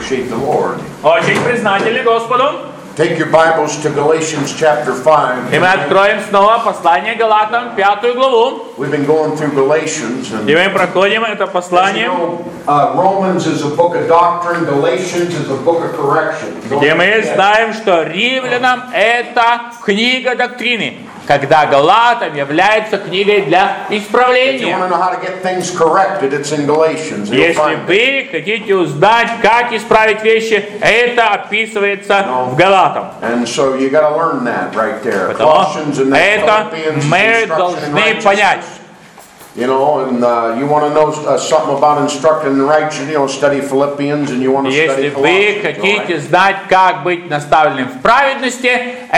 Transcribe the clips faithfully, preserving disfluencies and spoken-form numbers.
appreciate the Lord. Очень признательны Господу. Take your Bibles to Galatians chapter five. И мы откроем снова послание Галатам, пятую главу. We've been going through Galatians. And И мы проходим это as you послание, know, uh, Romans is a book of doctrine. Galatians is a book of correction. где мы знаем, что Римлянам это книга доктрины, когда Галатам является книгой для If you исправления. want to know how to get things corrected, it's in Galatians. You'll Если find it. вы хотите узнать, как исправить вещи, это описывается No. в Галатам. And so you got to learn that right there. Потому Colossians and then это Philippians, мы instruction in должны понять. righteousness. You know, and uh, you want to know uh, something about instructing in righteousness, you know, study Philippians, and you want to Если study вы Colossians. хотите All right? знать, как быть наставленным в праведности,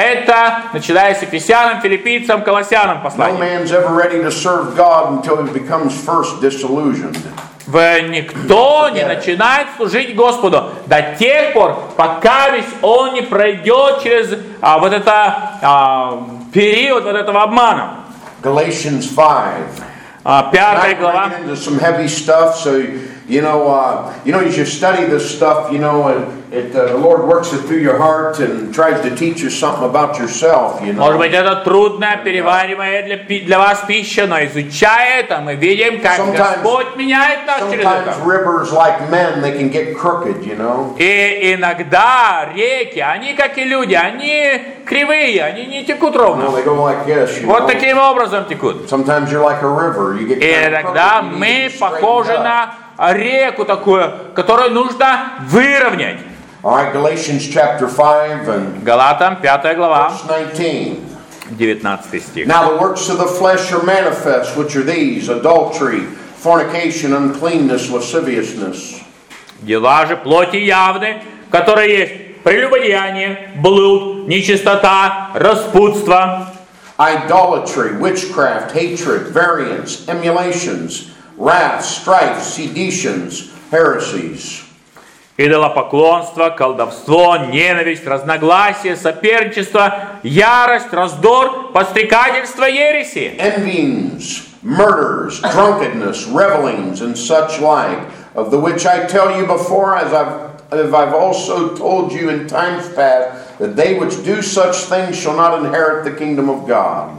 это начиная с Ефесянам, Филиппийцам, Колоссянам No послание. man's ever ready to serve God until he becomes first disillusioned. В- Никто не начинает служить Господу до тех пор, пока весь он не пройдет через а, вот это а, период вот этого обмана. Galatians five. А, Пятая Not глава. getting into some heavy stuff, so you know, uh, you know, as you study this stuff, you know, and it, uh, the Lord works it through your heart and tries to teach you something about yourself. You know. Может быть, это трудная, перевариваемая для, пи- для вас пища, но изучая это, мы видим, как Sometimes- Господь меняет нас через Sometimes это. rivers, like men, they can get crooked. You know. И иногда реки, они как и люди, они кривые, они не текут You know, ровно. they go like this. You Вот know. таким образом текут. Sometimes you're like a river. You get И kind of иногда crooked, you мы need to straighten похожи up. на реку такую, которую нужно выровнять. All right, Galatians chapter five and Галатам, пятая глава, verse nineteen. девятнадцатый стих. Now the works of the flesh are manifest, which are these: adultery, fornication, uncleanness, lasciviousness. Дела же плоти явны, которые есть прелюбодеяние, блуд, нечистота, распутство, Idolatry, witchcraft, hatred, variance, emulations, wrath, strife, seditions, heresies. идолопоклонство, колдовство, ненависть, разногласие, соперничество, ярость, раздор, подстрекательство, ереси. Envyings, murders, drunkenness, revelings, and such like, of the which I tell you before, as I've, as I've also told you in times past, that they which do such things shall not inherit the kingdom of God.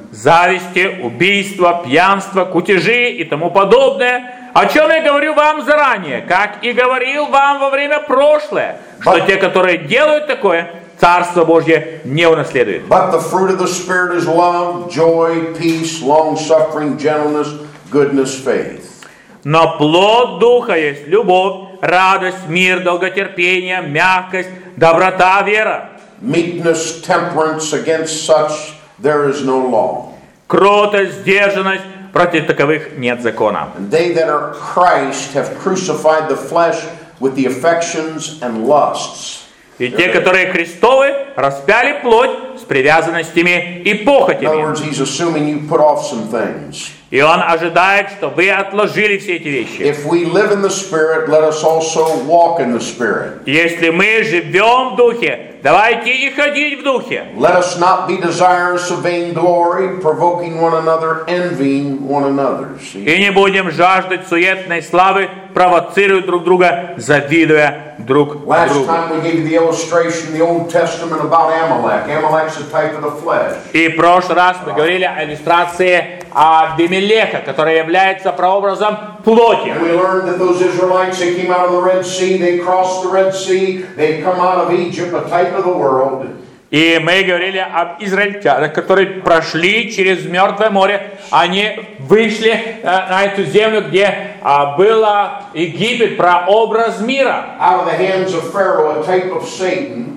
Зависти, убийства, пьянства, кутежи и тому подобное, о чем я говорю вам заранее, как и говорил вам во время прошлое, что те, которые делают такое, Царство Божье не унаследует. But the fruit of the Spirit is love, joy, peace, long-suffering, gentleness, goodness, faith. Но плод Духа есть любовь, радость, мир, долготерпение, мягкость, доброта, вера. Meekness, temperance, against such there is no law. Кротость, сдержанность, против таковых нет закона. And they that are Christ have crucified the flesh with the affections and lusts. И те, которые Христовы, распяли плоть с привязанностями и In other похотями. words, he's assuming you put off some things. И Он ожидает, что вы отложили все эти вещи. If we live in the Spirit, let us also walk in the Spirit. Если мы живем в Духе, давайте и ходить в Духе. Let us not be desirous of vainglory, provoking one another, envying one another. See? И не будем жаждать суетной славы, провоцируя друг друга, завидуя друг Last другу. time we gave you the illustration in the Old Testament about Amalek. Amalek's a type of the flesh. И в прошлый раз мы говорили о иллюстрации Авимелеха, который является прообразом плоти. And we learned that those Israelites, they came out of the Red Sea, they crossed the Red Sea, they come out of Egypt, a type of the world. И мы говорили об израильтянах, которые прошли через Мертвое море. Они вышли э, на эту землю, где э, была Египет, прообраз мира. Out of the hands of Pharaoh, a type of Satan.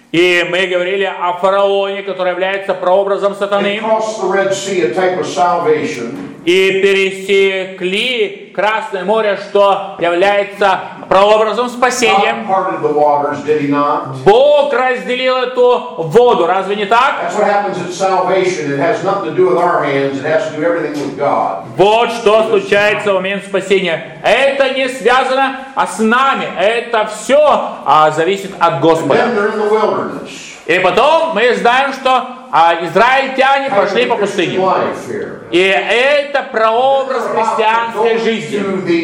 И мы говорили о фараоне, который является прообразом They сатаны. crossed the Red Sea, a type of salvation. И пересекли Красное море, что является прообразом спасения. God parted the waters, did he not? Бог разделил эту воду, разве не так? That's what happens at salvation. It has nothing to do with our hands. It has to do everything with God. Вот что случается в момент спасения. Это не связано а с нами. Это все а, зависит от And then Господа. they're in the wilderness. И потом мы знаем, что а израильтяне пошли по пустыне. И это прообраз христианской жизни.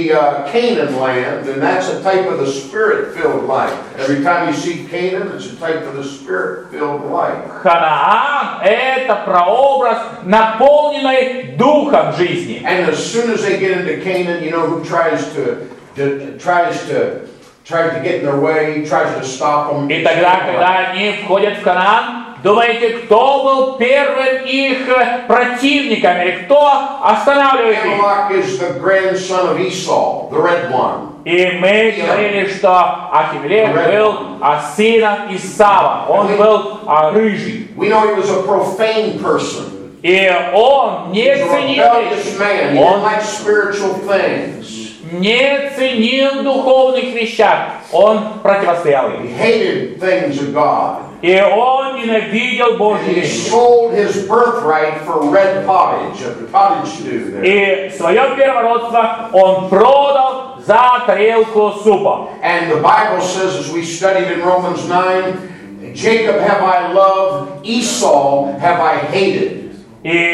Ханаан — это прообраз наполненной духом жизни. And as soon as they get into Canaan, you know who tries to, to tries to tries to get in their way, tries to stop them. И тогда, когда они входят в Ханаан, думаете, кто был первым их противником или кто останавливает их? Amalek is the grandson of Esau, the red one. И мы говорили, что Ахимелех был сыном Исава, он был рыжий. We know he was a profane person. И он не ценил, он не ценил духовных вещах, он противостоял им. И он ненавидел Божьи вещи. И свое первородство он продал за тарелку супа. And the Bible says, as we studied in Romans nine, Jacob have I loved, Esau have I hated. И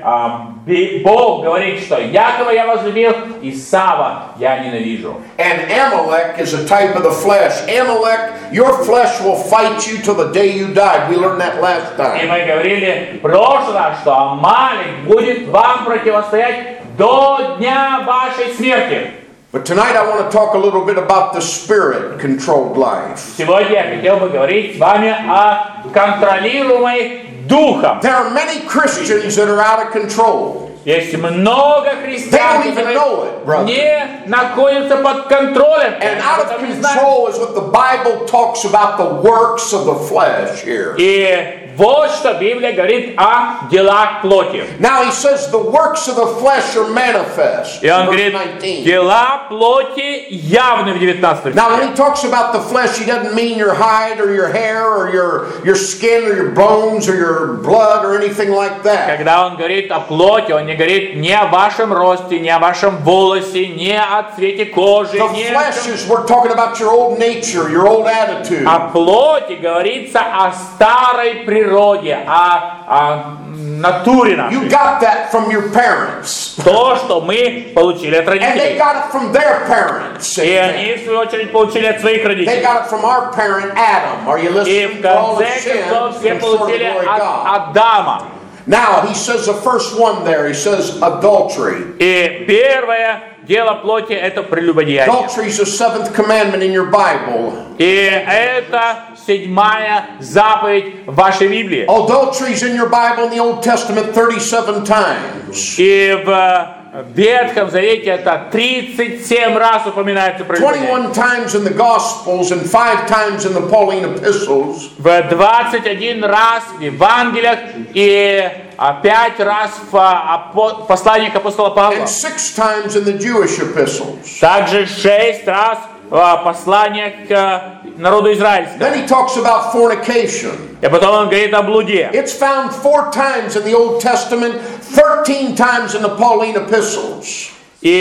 а, Бог говорит, что Якова я возлюбил, Исава я ненавижу. And Amalek is a type of the flesh. Amalek, your flesh will fight you till the day you die. We learned that last И time. мы говорили в прошлый раз, что Амалик будет вам противостоять до дня вашей смерти. But tonight I want to talk a little bit about the spirit-controlled life. Сегодня я хотел бы говорить с вами о контролируемой духом. There are many Christians that are out of control. Есть много христиан, They don't even know it, brother. которые не находятся под контролем. And out of control is what the Bible talks about, the works of the flesh here. И вот что Библия говорит о делах плоти. Now he says the works of the flesh are manifest. И он Verse говорит, nineteen. дела плоти явны в девятнадцатом Now when стихе. he talks about the flesh, he doesn't mean your hide or your hair or your, your skin or your bones or your blood or anything like that. Когда он говорит о плоти, он не говорит ни о вашем росте, ни о вашем волосе, ни о цвете кожи, The ни flesh о чем. is, we're talking about your old nature, your old attitude. О плоти говорится о старой природе, о, о натуре You нашей. got that from your parents. То, что мы получили от And they родителей. got it from their parents. И они, в свою очередь, получили от своих They родителей. got it from our parent Adam. Are you И listening? в For all the конце sin концов все and short of the получили glory of от God. Адама. Now he says the first one there. He says adultery. И первое дело плоти — это прелюбодеяние. Adultery is the seventh commandment in your Bible. И это седьмая заповедь в вашей Библии. Adultery is in your Bible in the Old Testament thirty-seven times. И в Ветхом Завете это тридцать семь раз упоминается прелюбодеяние. twenty-one times in the Gospels and five times in the Pauline epistles. В двадцать один раз в Евангелиях и пять раз в апо- посланиях апостола Павла. And six times in the Jewish epistles. Также шесть раз в посланиях к народу израильскому. Then he talks about fornication. И потом он говорит о блуде. It's found four times in the Old Testament, thirteen times in the Pauline epistles.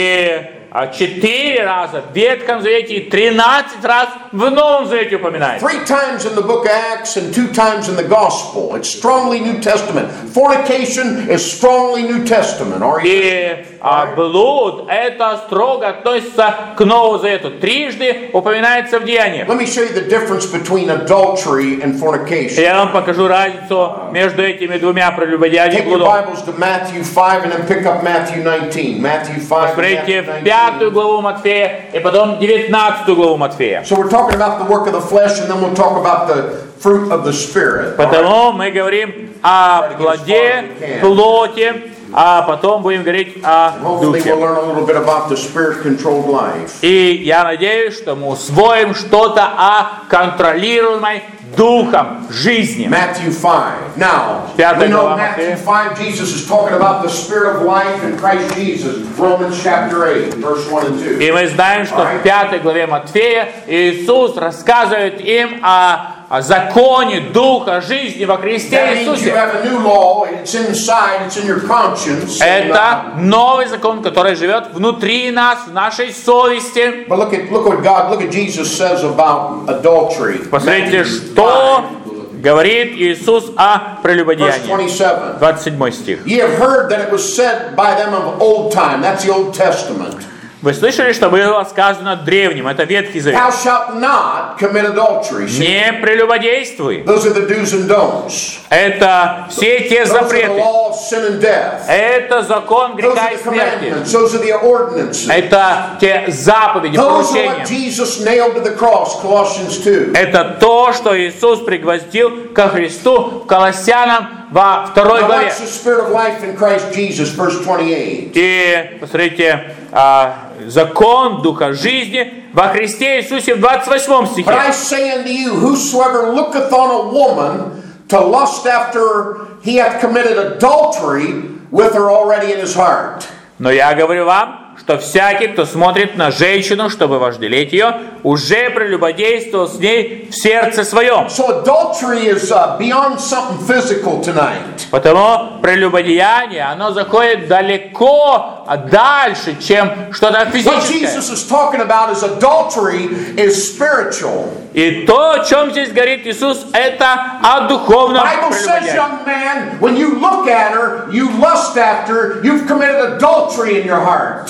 И четыре раза в Ветхом Завете и тринадцать раз в Новом Завете упоминается. Three times in the book of Acts and two times in the Gospel. It's strongly New Testament. Fornication is strongly New Testament. Are you? И а, блуд это строго относится к Новому Завету. Трижды упоминается в Деяниях. Let me show you the difference between adultery and fornication. Я вам покажу разницу между этими двумя прелюбодеянием и Take your блудом. Bibles to Matthew five and then pick up Matthew nineteen. Matthew five. Смотрите Matthew в пятую nineteen. главу Матфея и потом девятнадцатую главу Матфея. So we're talking about the work of the flesh and then we'll talk about the fruit of the Spirit. All right? Потому мы говорим о плоде плоти, а потом будем говорить о Hopefully we'll духе. learn a little bit about the Spirit-controlled life. И я надеюсь, что мы усвоим что-то о контролируемой духом жизни. Matthew five. Now, Пятая we know глава Matthew Матфея. five, Jesus is talking about the Spirit of life in Christ Jesus. Romans chapter eight, verse one and two. И мы знаем, что в пятой главе Матфея Иисус рассказывает им о, о законе Духа жизни во Христе That means you Иисусе. have a new law, it's inside, it's in your conscience. And, uh, Это новый закон, который живет внутри нас, в нашей совести. but look at look what God, look at Jesus says about adultery. Посмотрите, Matthew что five. говорит Иисус о Verse прелюбодеянии. twenty-seven. двадцать седьмой стих. Ye have heard that it was said by them of old time. That's the Old Testament. Вы слышали, что было сказано древним, это Ветхий Завет. Thou shalt not commit adultery. See, Не прелюбодействуй. those are the do's and don'ts. Это все те Those are the запреты. law of sin and death. Это закон Those греха are и the смерти. commandments. Those are the ordinances. Это те заповеди, Those are what поручения. Jesus nailed to the cross, Colossians two. Это то, что Иисус пригвоздил ко Христу в Колоссянам во второй Now главе. that's the spirit of life in Christ Jesus, verse twenty-eight. И посмотрите, а, закон Духа жизни во Христе Иисусе в двадцать восьмом But стихе. I say unto you, whosoever looketh on a woman to lust after he hath committed adultery with her already in his heart. Но я говорю вам, что всякий, кто смотрит на женщину, чтобы вожделеть ее, уже прелюбодействовал с ней в сердце своем. So adultery is uh, beyond something physical tonight. Потому прелюбодеяние, оно заходит далеко дальше, чем что-то What физическое. Jesus is talking about is adultery is spiritual. И то, о чем здесь говорит Иисус, это о духовном Bible says, прелюбодеянии. young man, when you look at her, you lust after her, you've committed adultery in your heart.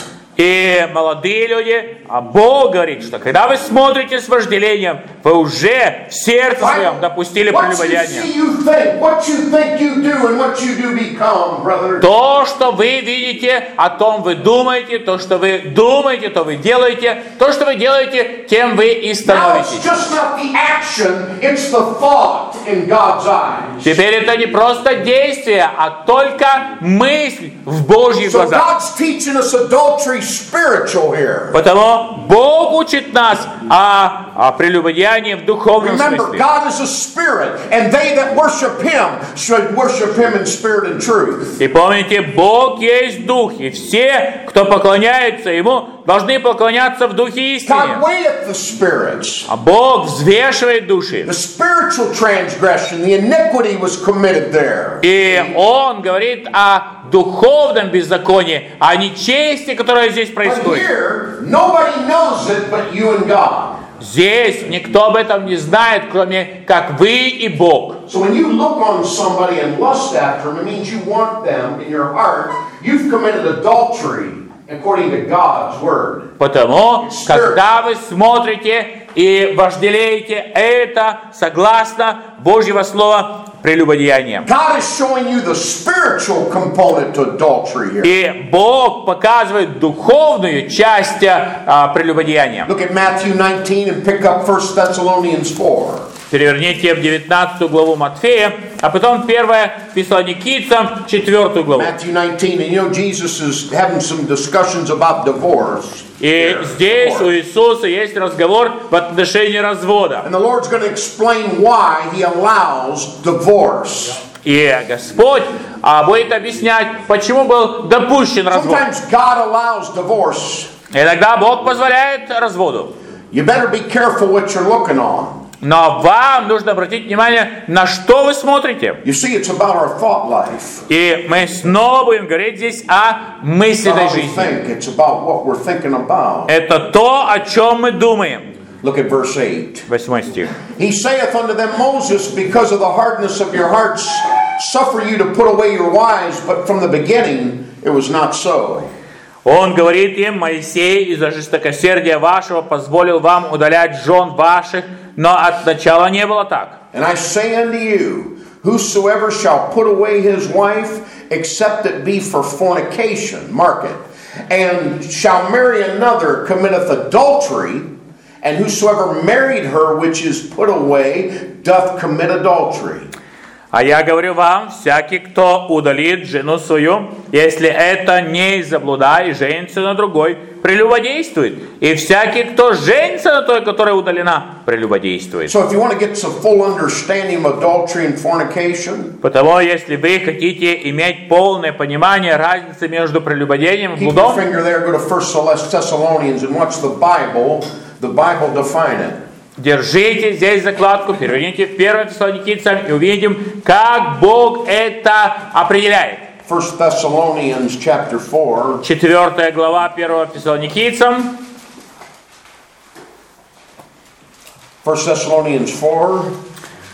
И молодые люди, а Бог говорит, что когда вы смотрите с вожделением, вы уже в сердце своем допустили What you прелюбодеяние. see, you think. What you think you do and what you do become, brother. То, что вы видите, о том вы думаете, то, что вы думаете, то вы делаете, то, что вы делаете, тем вы и Now it's становитесь. just not the action, it's the thought in God's eyes. Теперь это не просто действие, а только мысль в Божьих So глазах. God's teaching us adultery spiritual here. Потому Бог учит нас о, о прелюбодеянии в духовном Remember, смысле. God is a spirit, and they that worship Him should worship Him in spirit and truth. И помните, Бог есть Дух, и все, кто поклоняется Ему, должны поклоняться в Духе истине. God weigheth the spirits. А Бог взвешивает души. The spiritual transgression, the iniquity was committed there. И Он говорит о духовном беззаконии, о нечестии, которое здесь But происходит. here, nobody knows it but you and God. Здесь никто об этом не знает, кроме как вы и Бог. So when you look on somebody and lust after them, it means you want them in your heart. You've committed adultery according to God's word. Потому, когда вы смотрите и вожделеете, это согласно Божьего Слова прелюбодеяние. God is showing you the spiritual component to adultery here. И Бог показывает духовную часть а, прелюбодеяния. Look at Matthew nineteen and pick up First Thessalonians four. Переверните в девятнадцатую главу Матфея, а потом первое Фессалоникийцам, четвертую главу. Matthew nineteen, and you know Jesus is having some discussions about divorce. И здесь у Иисуса есть разговор в отношении развода. And the Lord's going to explain why He allows divorce. И Господь а, будет объяснять, почему был допущен развод. Sometimes God allows divorce. Иногда Бог позволяет разводу. You better be careful what you're looking on. Но вам нужно обратить внимание, на что вы смотрите. You see, it's about our thought life. И мы снова будем говорить здесь о It's мысленной how we жизни. think. It's about what we're thinking about. Это то, о чем мы думаем. Look at verse eight. Восьмой стих. He saith unto them, Moses, because of the hardness of your hearts, suffer you to put away your wives, but from the beginning it was not so. Он говорит им: Моисей из-за жестокосердия вашего позволил вам удалять жен ваших, но от начала не было так. And I say unto you, whosoever shall put away his wife, except it be for fornication, mark it, and shall marry another, committeth adultery, and whosoever married her which is put away, doth commit adultery. А я говорю вам, всякий, кто удалит жену свою, если это не из-за блуда и женится на другой, прелюбодействует. И всякий, кто женится на той, которая удалена, прелюбодействует. So if you want to get some full understanding of adultery and fornication, Потому, если вы хотите иметь полное понимание разницы между прелюбодением и keep your блудом, finger there, go to First Thessalonians and watch the Bible, the Bible define it. держите здесь закладку, переверните в первое Фессалоникийцам и увидим, как Бог это определяет. First Thessalonians chapter four. Четвертая глава первого Фессалоникийцам. First Thessalonians four.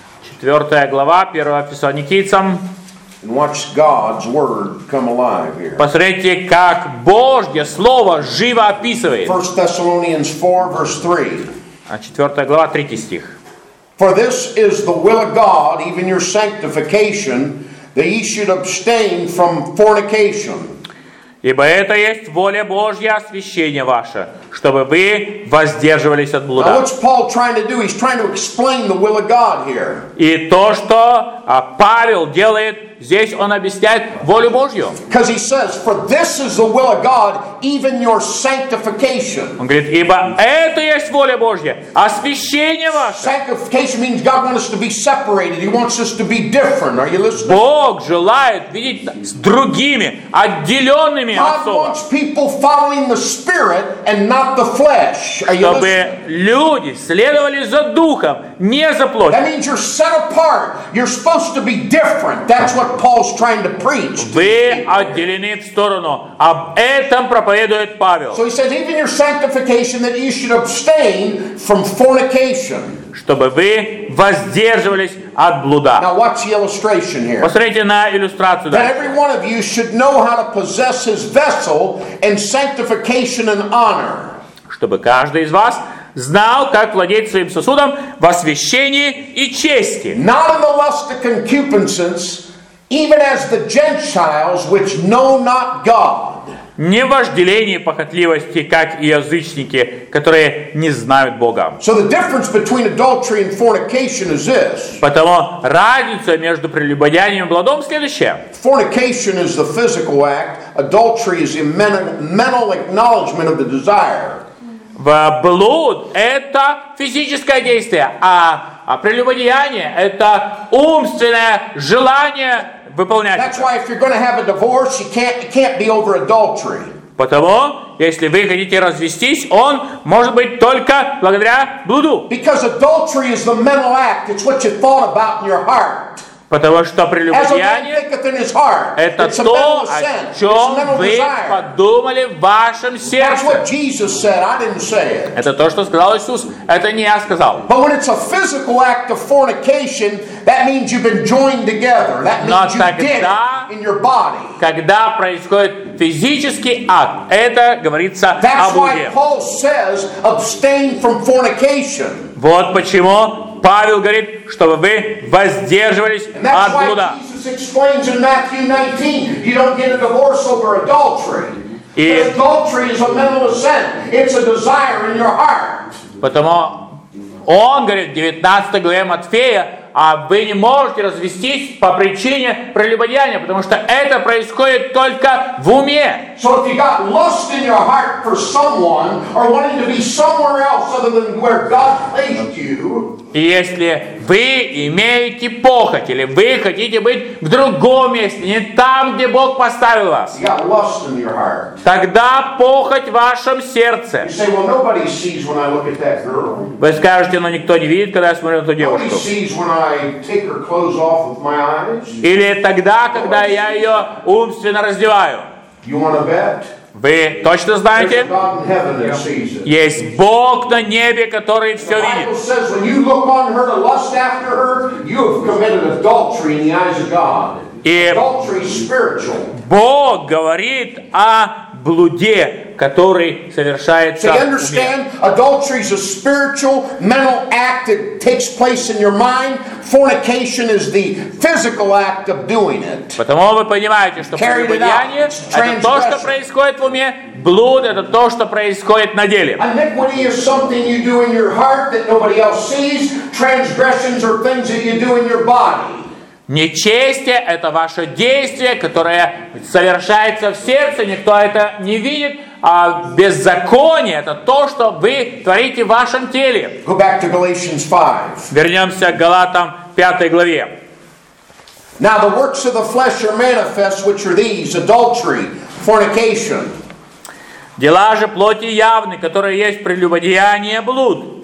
четвёртая глава, первого Фессалоникийцам. And watch God's word come alive here. Посмотрите, как Божье Слово живо описывает. First Thessalonians four, verse three. четвёртая глава, третий стих. For this is the will of God, even your sanctification, that ye should abstain from fornication. Ибо это есть воля Божья, освящение ваше, чтобы вы воздерживались от Now блуда. what's Paul trying to do? He's trying to explain the will of God here. И то, что а, Павел делает, здесь он объясняет волю Божью. Because he says, for this is the will of God, even your sanctification. Он говорит, ибо это есть воля Божья, освящение ваше. Sanctification means God wants us to be separated. He wants us to be different. Are you listening? Бог желает видеть с другими, отделенными от God Слова, wants people following the Spirit and not the flesh. Are you чтобы listening? люди следовали за Духом, не за That плотью. means you're set apart. You're supposed to be different. That's what Paul's trying to preach. Вы отделены в сторону. Об этом проповедует Павел. So he says, even your sanctification, that you should abstain from fornication. Чтобы вы воздерживались от блуда. Now watch the illustration here. Посмотрите на иллюстрацию. That дальше. every one of you should know how to possess his vessel in sanctification and honor. Чтобы каждый из вас знал, как владеть своим сосудом в освящении и чести. Not in the lust of concupiscence, even as the Gentiles which know not God. Не в вожделении и похотливости, как и язычники, которые не знают Бога. So the difference between adultery and fornication is this. Потому разница между прелюбодеянием и блудом следующая. Fornication is the physical act. Adultery is the mental, mental acknowledgement of the desire. В блуд – это физическое действие, а, а прелюбодеяние – это умственное желание выполнять. That's why if you're going to have a divorce, you can't, it can't be over adultery. Потому, если вы хотите развестись, он может быть только благодаря блуду. Because adultery is the mental act. It's what you thought about in your heart. Потому что As a man прелюбодеяние thinketh in his heart. – это It's a то, mental о assent. It's a чем mental вы desire. подумали в вашем That's сердце. what Jesus said. I didn't say it. Это то, что сказал Иисус. Это не я сказал. But when it's a physical act of fornication, that means you've been joined together. That Но means you did тогда- it in your body. Когда происходит физический акт, это говорится о That's why блуде. Paul says, abstain from fornication. Вот почему Павел говорит, чтобы вы воздерживались And that's от why блуда. Jesus explains in Matthew nineteen, you don't get a divorce over adultery. И- Because adultery is a mental assent. It's a desire in your heart. Потому он говорит в девятнадцатой главе Матфея, а вы не можете развестись по причине прелюбодеяния, потому что это происходит только в уме. So if you got lust in your heart for someone or wanting to be somewhere else other than where God placed you, И если вы имеете похоть, или вы хотите быть в другом месте, не там, где Бог поставил вас, you got lust in your heart. тогда похоть в вашем сердце. You say, well, nobody sees when I look at that girl. Вы скажете, но никто не видит, когда я смотрю на эту Nobody девушку. sees when I take her clothes off with my eyes. Или тогда, когда я ее умственно раздеваю. You want to bet? Вы точно There's a знаете? God in heaven that sees it. Есть Бог на небе, который все The Bible видит. says when you look on her to lust after her, you have committed adultery in the eyes of God. И Adultery is spiritual. Бог говорит о блуде, который совершается So you в уме. understand, adultery is a spiritual, mental act that takes place in your mind. Fornication is the physical act of doing it. Потому вы понимаете, что Carried it прелюбодеяние out. – это то, что происходит в уме, блуд – это то, что происходит на деле. Iniquity is something you do in your heart that nobody else sees. Transgressions are things that you do in your body. Нечестие – это ваше действие, которое совершается в сердце, никто это не видит. А беззаконие – это то, что вы творите в вашем теле. Go back to Galatians five. Вернемся к Галатам пятой главе. Now the works of the flesh are manifest, which are these: adultery, fornication, Дела же плоти явны, которые есть прелюбодеяние, блуд,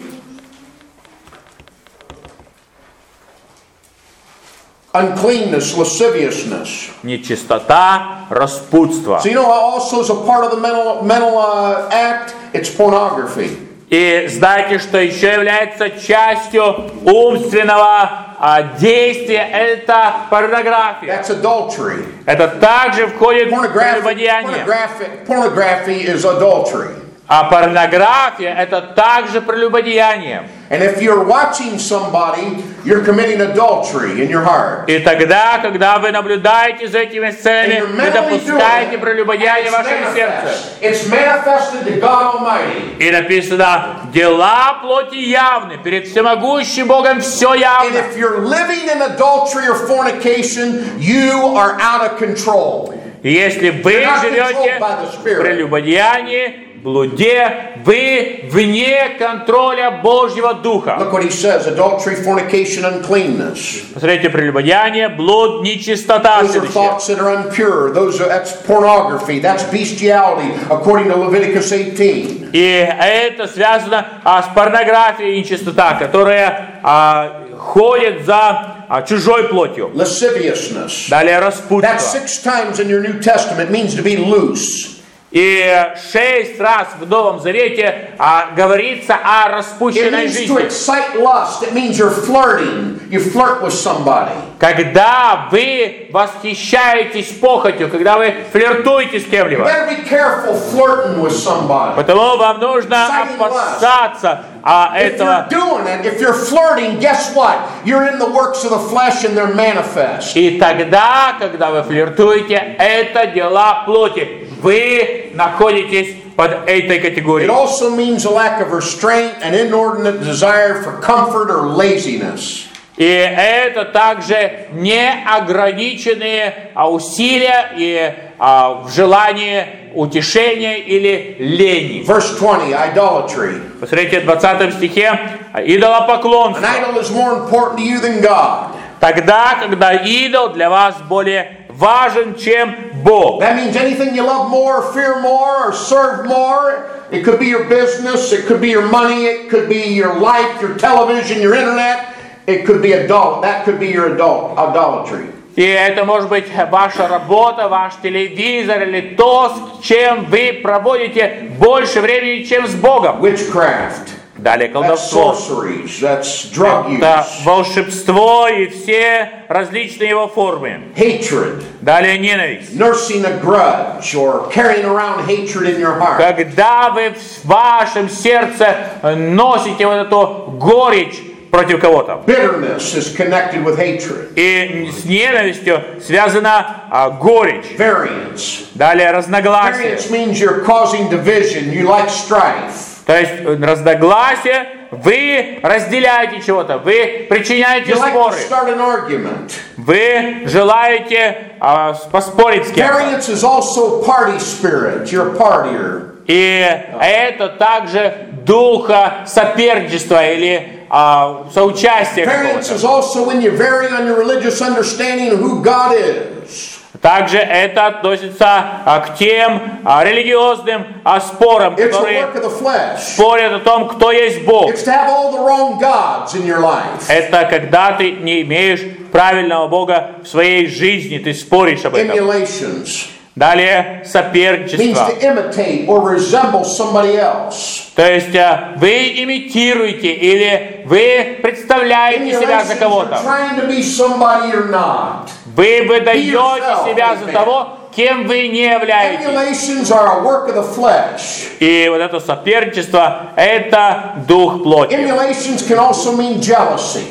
uncleanness, lasciviousness. нечистота, распутство. So you know, also as a part of the mental mental uh, act, it's pornography. И знаете, что еще является частью умственного а, действие, это порнография. That's adultery. Это также входит в Pornography, прелюбодеяние. pornography, pornography is adultery. А порнография это также прелюбодеяние. And if you're watching somebody, you're committing adultery in your heart. И тогда, когда вы наблюдаете за этими And сценами, you're вы mentally doing допускаете it, прелюбодеяние в and it's вашем сердце. manifest. It's manifested to God Almighty. И написано, дела плоти явны, перед всемогущим Богом все And явно. if you're living in adultery or fornication, you are out of control. И если вы You're not живете controlled by the в Spirit. прелюбодеянии, блуде, вы вне контроля Божьего Духа. Look what he says, adultery, fornication, uncleanness. Посмотрите, прелюбодеяние, блуд, нечистота. Those are thoughts that are impure. Those are, that's pornography. That's bestiality, according to Leviticus eighteen. И это связано а, с порнографией и нечистота, которая а, ходит за а, чужой плотью. Lasciviousness. Далее That распутство. six times in your New Testament means to be loose. И шесть раз в Новом Завете а, говорится о It распущенной means to жизни. excite lust. It means you're flirting. You flirt with somebody. Когда вы восхищаетесь похотью, когда вы флиртуете с You кем-либо. better be careful flirting with somebody. Потому вам нужно Exciting опасаться а, If этого. you're doing it, if you're flirting, guess what? You're in the works of the flesh and they're manifest. И тогда, когда вы флиртуете, это дела плоти. Вы находитесь под этой It категорией. also means a lack of restraint, an inordinate desire for comfort or laziness. И это также неограниченные а, усилия и а, в желании утешения или лени. Verse twenty, idolatry. Посмотрите, в двадцатом стихе An идолопоклонство. idol is more important to you than God. Тогда, когда идол для вас более важен, чем Бог. That means anything you love more, fear more, or serve more. It could be your business, it could be your money, it could be your life, your television, your internet. It could be adult. That could be your adult idolatry. И это может быть ваша работа, ваш телевизор или то, с чем вы проводите больше времени, чем с Богом. Witchcraft. Далее That's колдовство. sorceries. That's drug Это use. волшебство и все различные его формы. Hatred. Далее ненависть. Nursing a grudge or carrying around hatred in your heart. Когда вы в вашем сердце носите вот эту горечь против кого-то. Bitterness is connected with hatred. И с ненавистью связана а, горечь. Variance. Далее разногласие. Variance means you're causing division. You like strife. То есть разногласие, вы разделяете чего-то, вы причиняете You like to споры, start an argument. вы желаете а, поспорить с кем-то. Variance is also party spirit. You're a partier. И это также духа соперничества или а, соучастия Variance какого-то. is also when you vary on your religious understanding of who God is. Также это относится а, к тем а, религиозным а, спорам, It's a которые work of the flesh. спорят о том, кто есть Бог. It's to have all the wrong gods in your life. Это когда ты не имеешь правильного Бога в своей жизни, ты споришь об этом. Emulations Далее means соперничество. to imitate or resemble somebody else. То есть а, вы имитируете или вы представляете себя за Emulations are кого-то. trying to be somebody you're not. Вы выдаете yourself, себя за amen. того, кем вы не являетесь. Emulations are a work of the flesh. И вот это соперничество – это дух плоти. Emulations can also mean jealousy.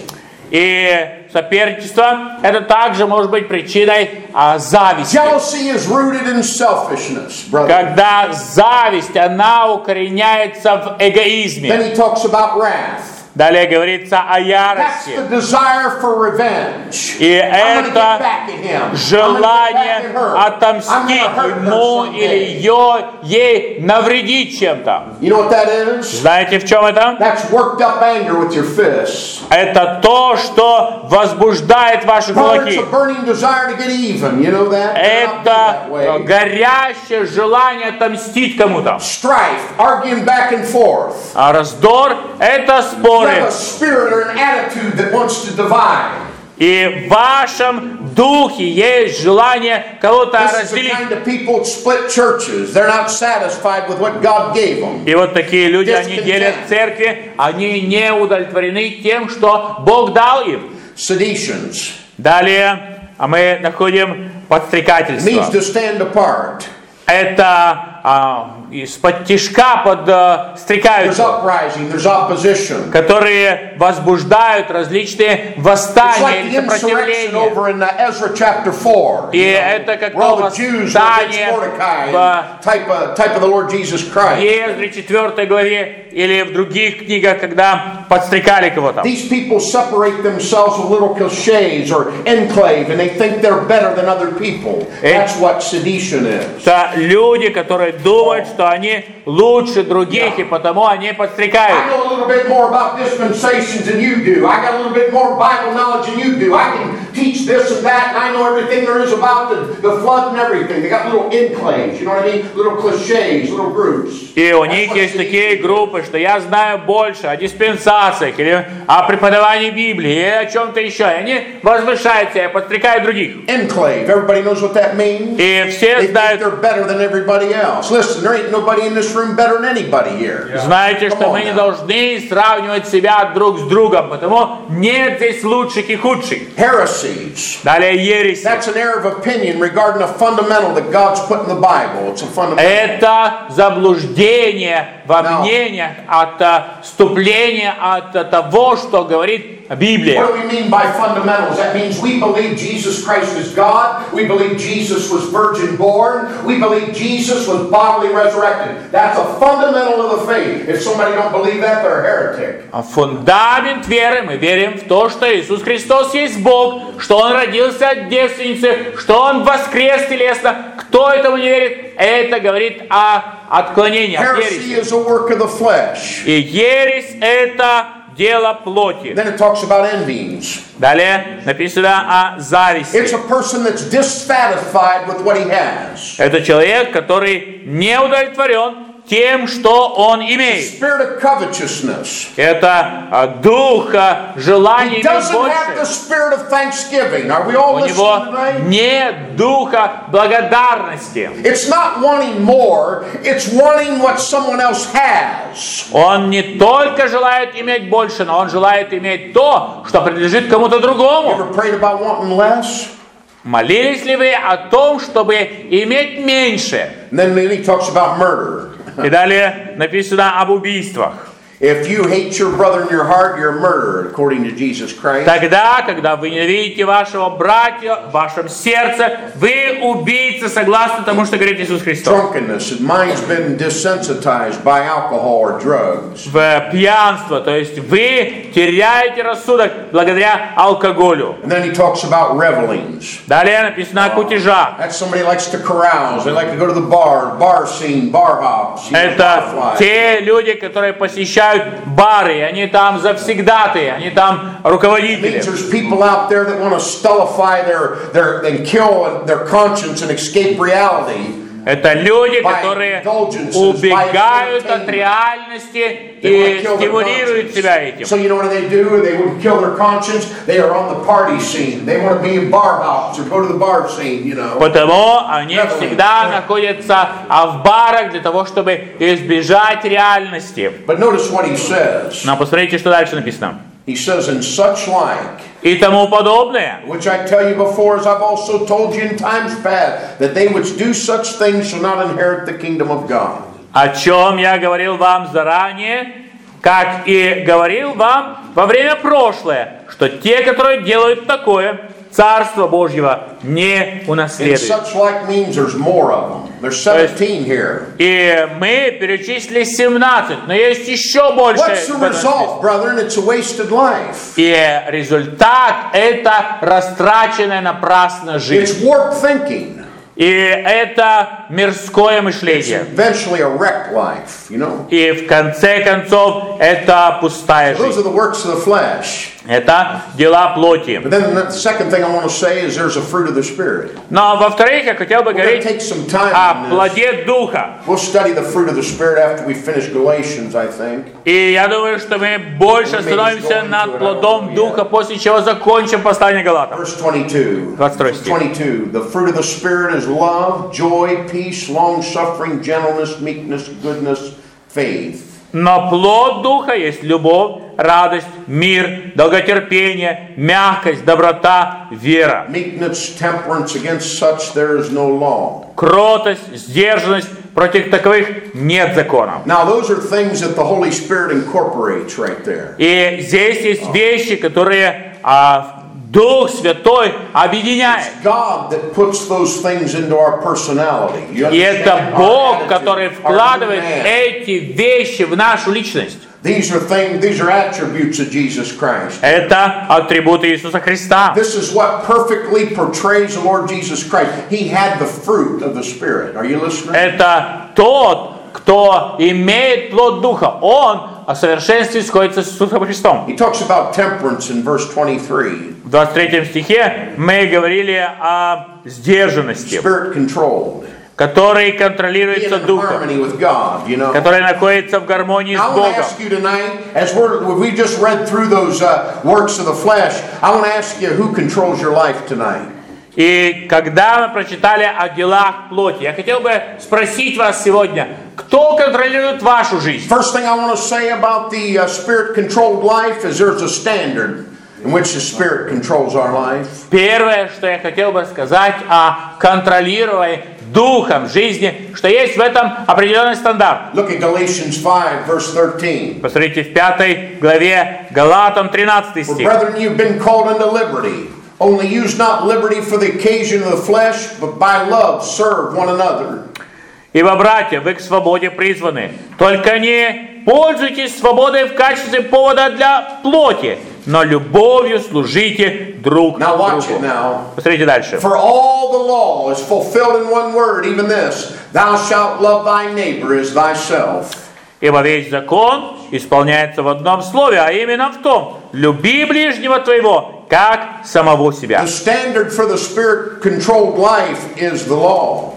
И соперничество – это также может быть причиной а, зависти. Jealousy is rooted in selfishness, brother. Когда зависть, она укореняется в эгоизме. Then he talks about wrath. Далее говорится о That's ярости. the desire for revenge. И I'm gonna get это back at him. I'm желание gonna get back at her. I'm отомстить gonna hurt her ему someday. или ее, ей навредить чем-то. You know what that is? Знаете, в чем это? That's worked up anger with your fists. Это то, что возбуждает ваши Brother, it's кулаки. a burning desire to get even. You know that? Not that Это way. горящее желание отомстить кому-то. Strife, arguing back and forth. А раздор – это You споры. have a spirit or an attitude that wants to divide. И в вашем духе есть желание кого-то This is the разделить. kind of people that split churches. They're not satisfied with what God gave them. И вот такие люди, они делят церкви, они не удовлетворены тем, что Бог дал им. Seditions. Далее мы находим подстрекательство. Means to stand apart. Это а, из-под тишка подстрекаются, There's uprising, there's opposition. которые возбуждают различные It's восстания like или the insurrection сопротивления. over in uh, Ezra chapter four. И you know, это как where all то the Jews were against восстание Mordecai, в and type of, type of the Lord Jesus Christ. Ездре четвёртой главе или в других книгах, когда подстрекали кого-то. These people separate themselves with little cliches or enclave, and they think they're better than other people. That's what sedition is. Это люди, которые думают, что они лучше других, и потому они I подстрекают. know a little bit more about dispensations than you do. I got a little bit more Bible knowledge than you do. I can teach this and that, and I know everything there is about the, the flood and everything. They got little enclaves, you know what I mean? Little cliches, little groups. И у них есть такие группы, что я знаю больше о диспенсациях, или о преподавании Библии, или о чем-то еще. И они возвышаются и подстрекают других. Enclave, everybody knows what that means? И все They think знают, they're better than everybody else. Listen, there ain't nobody in this room better than anybody here. знаете, что Come on мы не now. должны сравнивать себя друг с другом, потому нет здесь лучших и худших. Heresies. Далее ересь. That's an error of opinion regarding a fundamental that God's put in the Bible. It's a fundamental. Это заблуждение во мнениях от отступления от того, что говорит Библия. What do we mean by fundamentals? That means we believe Jesus Christ is God. We believe Jesus was virgin born. We believe Jesus was bodily resurrected. That's a fundamental of the faith. If somebody don't believe that, they're a heretic. Фундамент веры, мы верим в то, что Иисус Христос есть Бог, что Он родился от девственницы, что Он воскрес телесно. Кто этому не верит, это говорит о отклонении, о Heresy ереси. is a work of the flesh. И ересь это дело плоти. Then it talks about envyings. Далее написано о зависти. It's a person that's dissatisfied with what he has. Это человек, который не удовлетворен тем, что он имеет. Spirit of covetousness. Это а, дух а, желания He иметь doesn't have the больше. spirit of thanksgiving. Are we all У него listening tonight? нет духа благодарности. It's not wanting more, it's wanting what someone else has. Он не только желает иметь больше, но он желает иметь то, что принадлежит кому-то You другому. ever prayed about wanting less? Молились ли вы о том, чтобы иметь меньше? And then he talks about murder. И далее написано об убийствах. If you hate your brother in your heart, you're a murderer, according to Jesus Christ. Тогда, когда вы ненавидите вашего братья в вашем сердце, вы убийца, согласно тому, что говорит Иисус Христос. Drunkenness, and mind's been desensitized by alcohol or drugs. В пьянство, то есть вы теряете рассудок благодаря алкоголю. And then he talks about revelings. Далее написано о кутежах. That's somebody who likes to carouse. They like to go to the bar, bar scene, bar hops. You know, Это barflies. те люди, которые посещают бары, они там завсегдатые, они там It руководители. means there's people out there that want to stultify their, their, and kill their conscience and escape reality. Это люди, By которые indulgences, убегают by от реальности They want to и kill their стимулируют себя conscience. этим. So you know what they do? They wouldn't kill their conscience. They are on the party scene. They want to be in bar hops or go to the bar scene, you know. Потому они всегда находятся а, в барах для того, чтобы избежать реальности. But notice what he says. Но посмотрите, что дальше написано. He says, in such like, И тому подобное. which I tell you before, as I've also told you in times past, that they which do such things shall not inherit the kingdom of God. О чем я говорил вам заранее, как и говорил вам во время прошлое, что те, которые делают такое, Царство Божьего не And унаследуют. such like means there's more of them. There's seventeen here. И мы перечислили семнадцать, но есть еще больше. What's the result, brethren? It's a wasted life. И результат — это растраченная напрасно жизнь. It's warped thinking. И это мирское It's мышление. eventually a wrecked life, you know. И в конце концов это пустая Those жизнь. are the works of the flesh. Это дела плоти. But then the second thing I want to say is there's a fruit of the Spirit. Но во-вторых, я хотел бы We're going говорить to take some time о on this. плоде Духа. We'll study the fruit of the Spirit after we finish Galatians, I think. И я думаю, что мы больше остановимся над плодом Духа, после чего закончим послание Галатам. Verse twenty-two. двадцать второй стих. twenty-two. The fruit of the Spirit is love, joy, peace, long-suffering, gentleness, meekness, goodness, faith. Но плод Духа есть любовь, радость, мир, долготерпение, мягкость, доброта, вера. Meekness, temperance, against such there is no law. Кротость, сдержанность, против таковых нет закона. Now those are things that the Holy Spirit incorporates right there. И здесь есть вещи, которые а, Дух Святой объединяет. It's God that puts those things into our personality. You И это understand? Our Бог, attitude, который our вкладывает man. эти вещи в нашу личность. These are things, these are attributes of Jesus Christ. Это атрибуты Иисуса Христа. This is what perfectly portrays the Lord Jesus Christ. He had the fruit of the Spirit. Are you listening? Это тот, кто имеет плод Духа. Он о совершенстве сходится с Иисусом Христом. He talks about temperance in verse twenty-three. В двадцать третьем стихе мы говорили о сдержанности, Spirit controlled. который Being контролируется in Духом, harmony with God, you know. который находится в гармонии с I want to Богом. ask you tonight, as we're, we just read through those uh, works of the flesh, I want to ask you who controls your life tonight. И когда мы прочитали о делах плоти, я хотел бы спросить вас сегодня, кто контролирует вашу жизнь? First thing I want to say about the uh, spirit-controlled life is there's a standard in which the Spirit controls our life. Первое, что я хотел бы сказать о контролируемой Духом жизни, что есть в этом определенный стандарт. Look at Galatians five, verse thirteen. Посмотрите в пятой главе Галатам тринадцатый For стих. brethren, you've been called into liberty. Only use not liberty for the occasion of the flesh, but by love serve one another. Ибо, братья, вы к свободе призваны. Только не пользуйтесь свободой в качестве повода для плоти, но любовью служите друг Now watch it другу. now. Посмотрите дальше. For all the law is fulfilled in one word, even this: Thou shalt love thy neighbor as thyself. Ибо весь закон исполняется в одном слове, а именно в том: люби ближнего твоего, как самого себя. The standard for the spirit-controlled life is the law.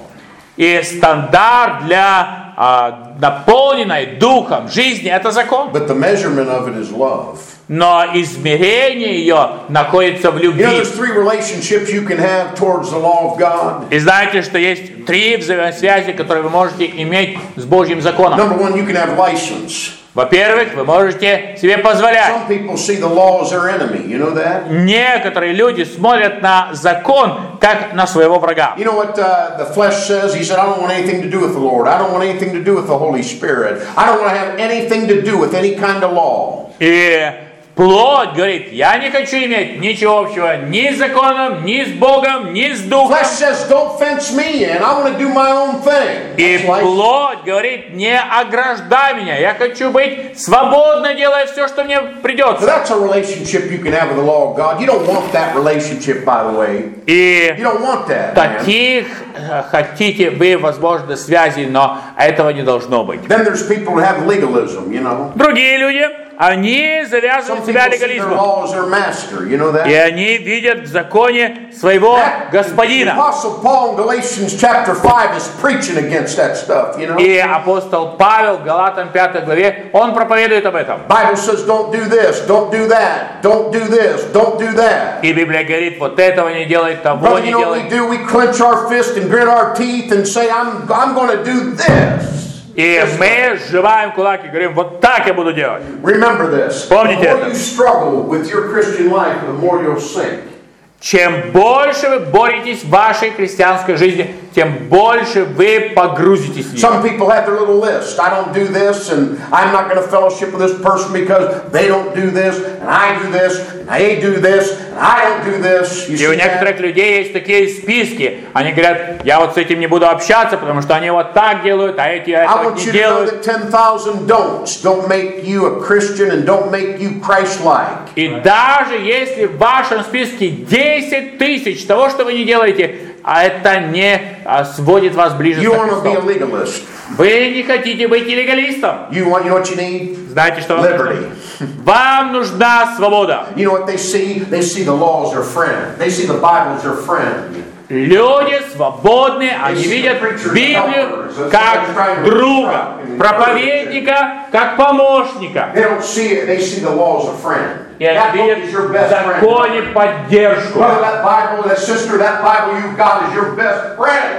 И стандарт для а, наполненной Духом жизни — это закон. But the measurement of it is love. Но измерение ее находится в You know, любви. there's three relationships you can have towards the law of God. И знаете, что есть три взаимосвязи, которые вы можете иметь с Божьим законом. Number one, you can have license. Во-первых, вы можете себе позволять. Some people see the law as their enemy. You know that? Некоторые люди смотрят на закон как на своего врага. You know what uh, the flesh says? He said, I don't want anything to do with the Lord. I don't want anything to do with the Holy Spirit. I don't want to have anything to do with any kind of law. И плоть говорит: я не хочу иметь ничего общего ни с законом, ни с Богом, ни с Духом. Flesh says, don't fence me in. I want to do my own thing. И That's life. плоть говорит: не ограждай меня, я хочу быть свободно, делая все, что мне So придется. that's a relationship you can have with the law of God. You don't want that relationship, by the way. И You don't want that, man. таких э, хотите вы, возможно, связей, но этого не должно быть. Then there's people who have legalism, you know. Другие люди, они завязывают Some себя people see their легализмом. law as their master, you know that? И они видят в законе своего That- The господина. Apostle Paul in Galatians chapter five is preaching against that stuff, you know. И апостол Павел в Галатам пятой главе, он проповедует об этом. Bible says don't do this, don't do that, don't do this, don't do that. И Библия говорит: вот этого не делай, того Brother, не you know what we делай. do? We clench our fist and grit our teeth and say, I'm, I'm going to do this. И мы сжимаем кулак и говорим: вот так я буду делать. Remember this. The Помните more это. you struggle with your Christian life, the more you'll sink. Чем больше вы боретесь в вашей христианской жизни, тем больше вы погрузитесь в нее. Some people have their little list. I don't do this, and I'm not going to fellowship with this person because they don't do this, and I do this, and they do this, and I don't do this. You И у see некоторых that? людей есть такие списки. Они говорят: я вот с этим не буду общаться, потому что они вот так делают, а эти I этого want не you to know делают. that ten thousand don'ts don't make you a Christian and don't make you Christ-like. И даже если в вашем списке десять тысяч того, что вы не делаете, а это не а, сводит вас ближе You к want to be a Христу. legalist. Вы не хотите быть легалистом. You want, you know what you need? Знаете, что вам Liberty. нужно? Вам нужна свобода. You know what they see? They see the law as their friend. They see the Bible as their friend. Люди свободны, они видят Библию как друга, проповедника как помощника. They don't see it. They see the law as a friend. И That они book видят is your в best friend. законе поддержку. Brother, that Bible, that sister, that Bible you've got is your best friend.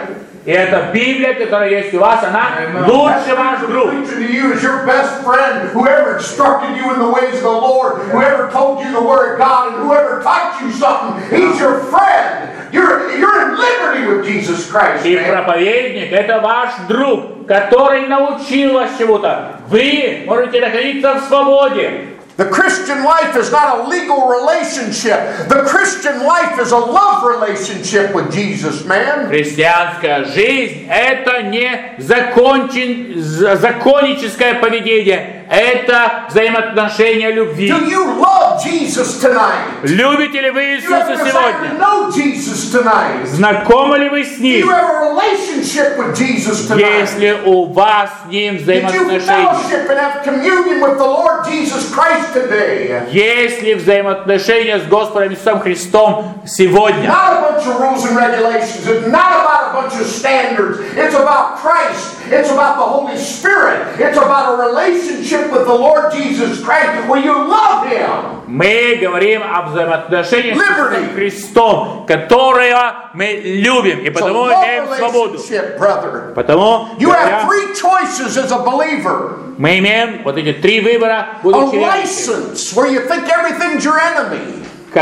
И эта Библия, которая есть у вас, она лучший ваш друг. Preaching to you is your best friend. Whoever instructed you in the ways of the Lord, whoever told you the word of God, and whoever taught you something, he's your friend. You're, you're in liberty with Jesus Christ, И man. проповедник – это ваш друг, который научил вас чему-то. Вы можете находиться в свободе. The Christian life is not a legal relationship. The Christian life is a love relationship with Jesus, man. Христианская жизнь – это не закончен, законническое поведение, это взаимоотношения любви. Do you love Jesus tonight? Любите ли вы Do you Иисуса have a desire to сегодня? know Jesus tonight? Знакомы ли вы с Do you Ним? have a relationship with Jesus tonight? Если у вас с Ним Did you взаимоотношения, fellowship and have communion with the Lord Jesus Christ today? есть ли взаимоотношения с Господом Иисусом Христом сегодня? Not a bunch of rules and regulations. It's not about a bunch of standards. It's about Christ. It's about the Holy Spirit. It's about a relationship with the Lord Jesus Christ where you love Him. Мы говорим о взаимоотношениях с Liberty. Иисусом Христом, которое мы любим, и It's a потому love имеем свободу. relationship, brother. Потому You говоря, have three choices as a believer. мы имеем вот эти три выбора, A будучи верующими. license where you think everything's your enemy.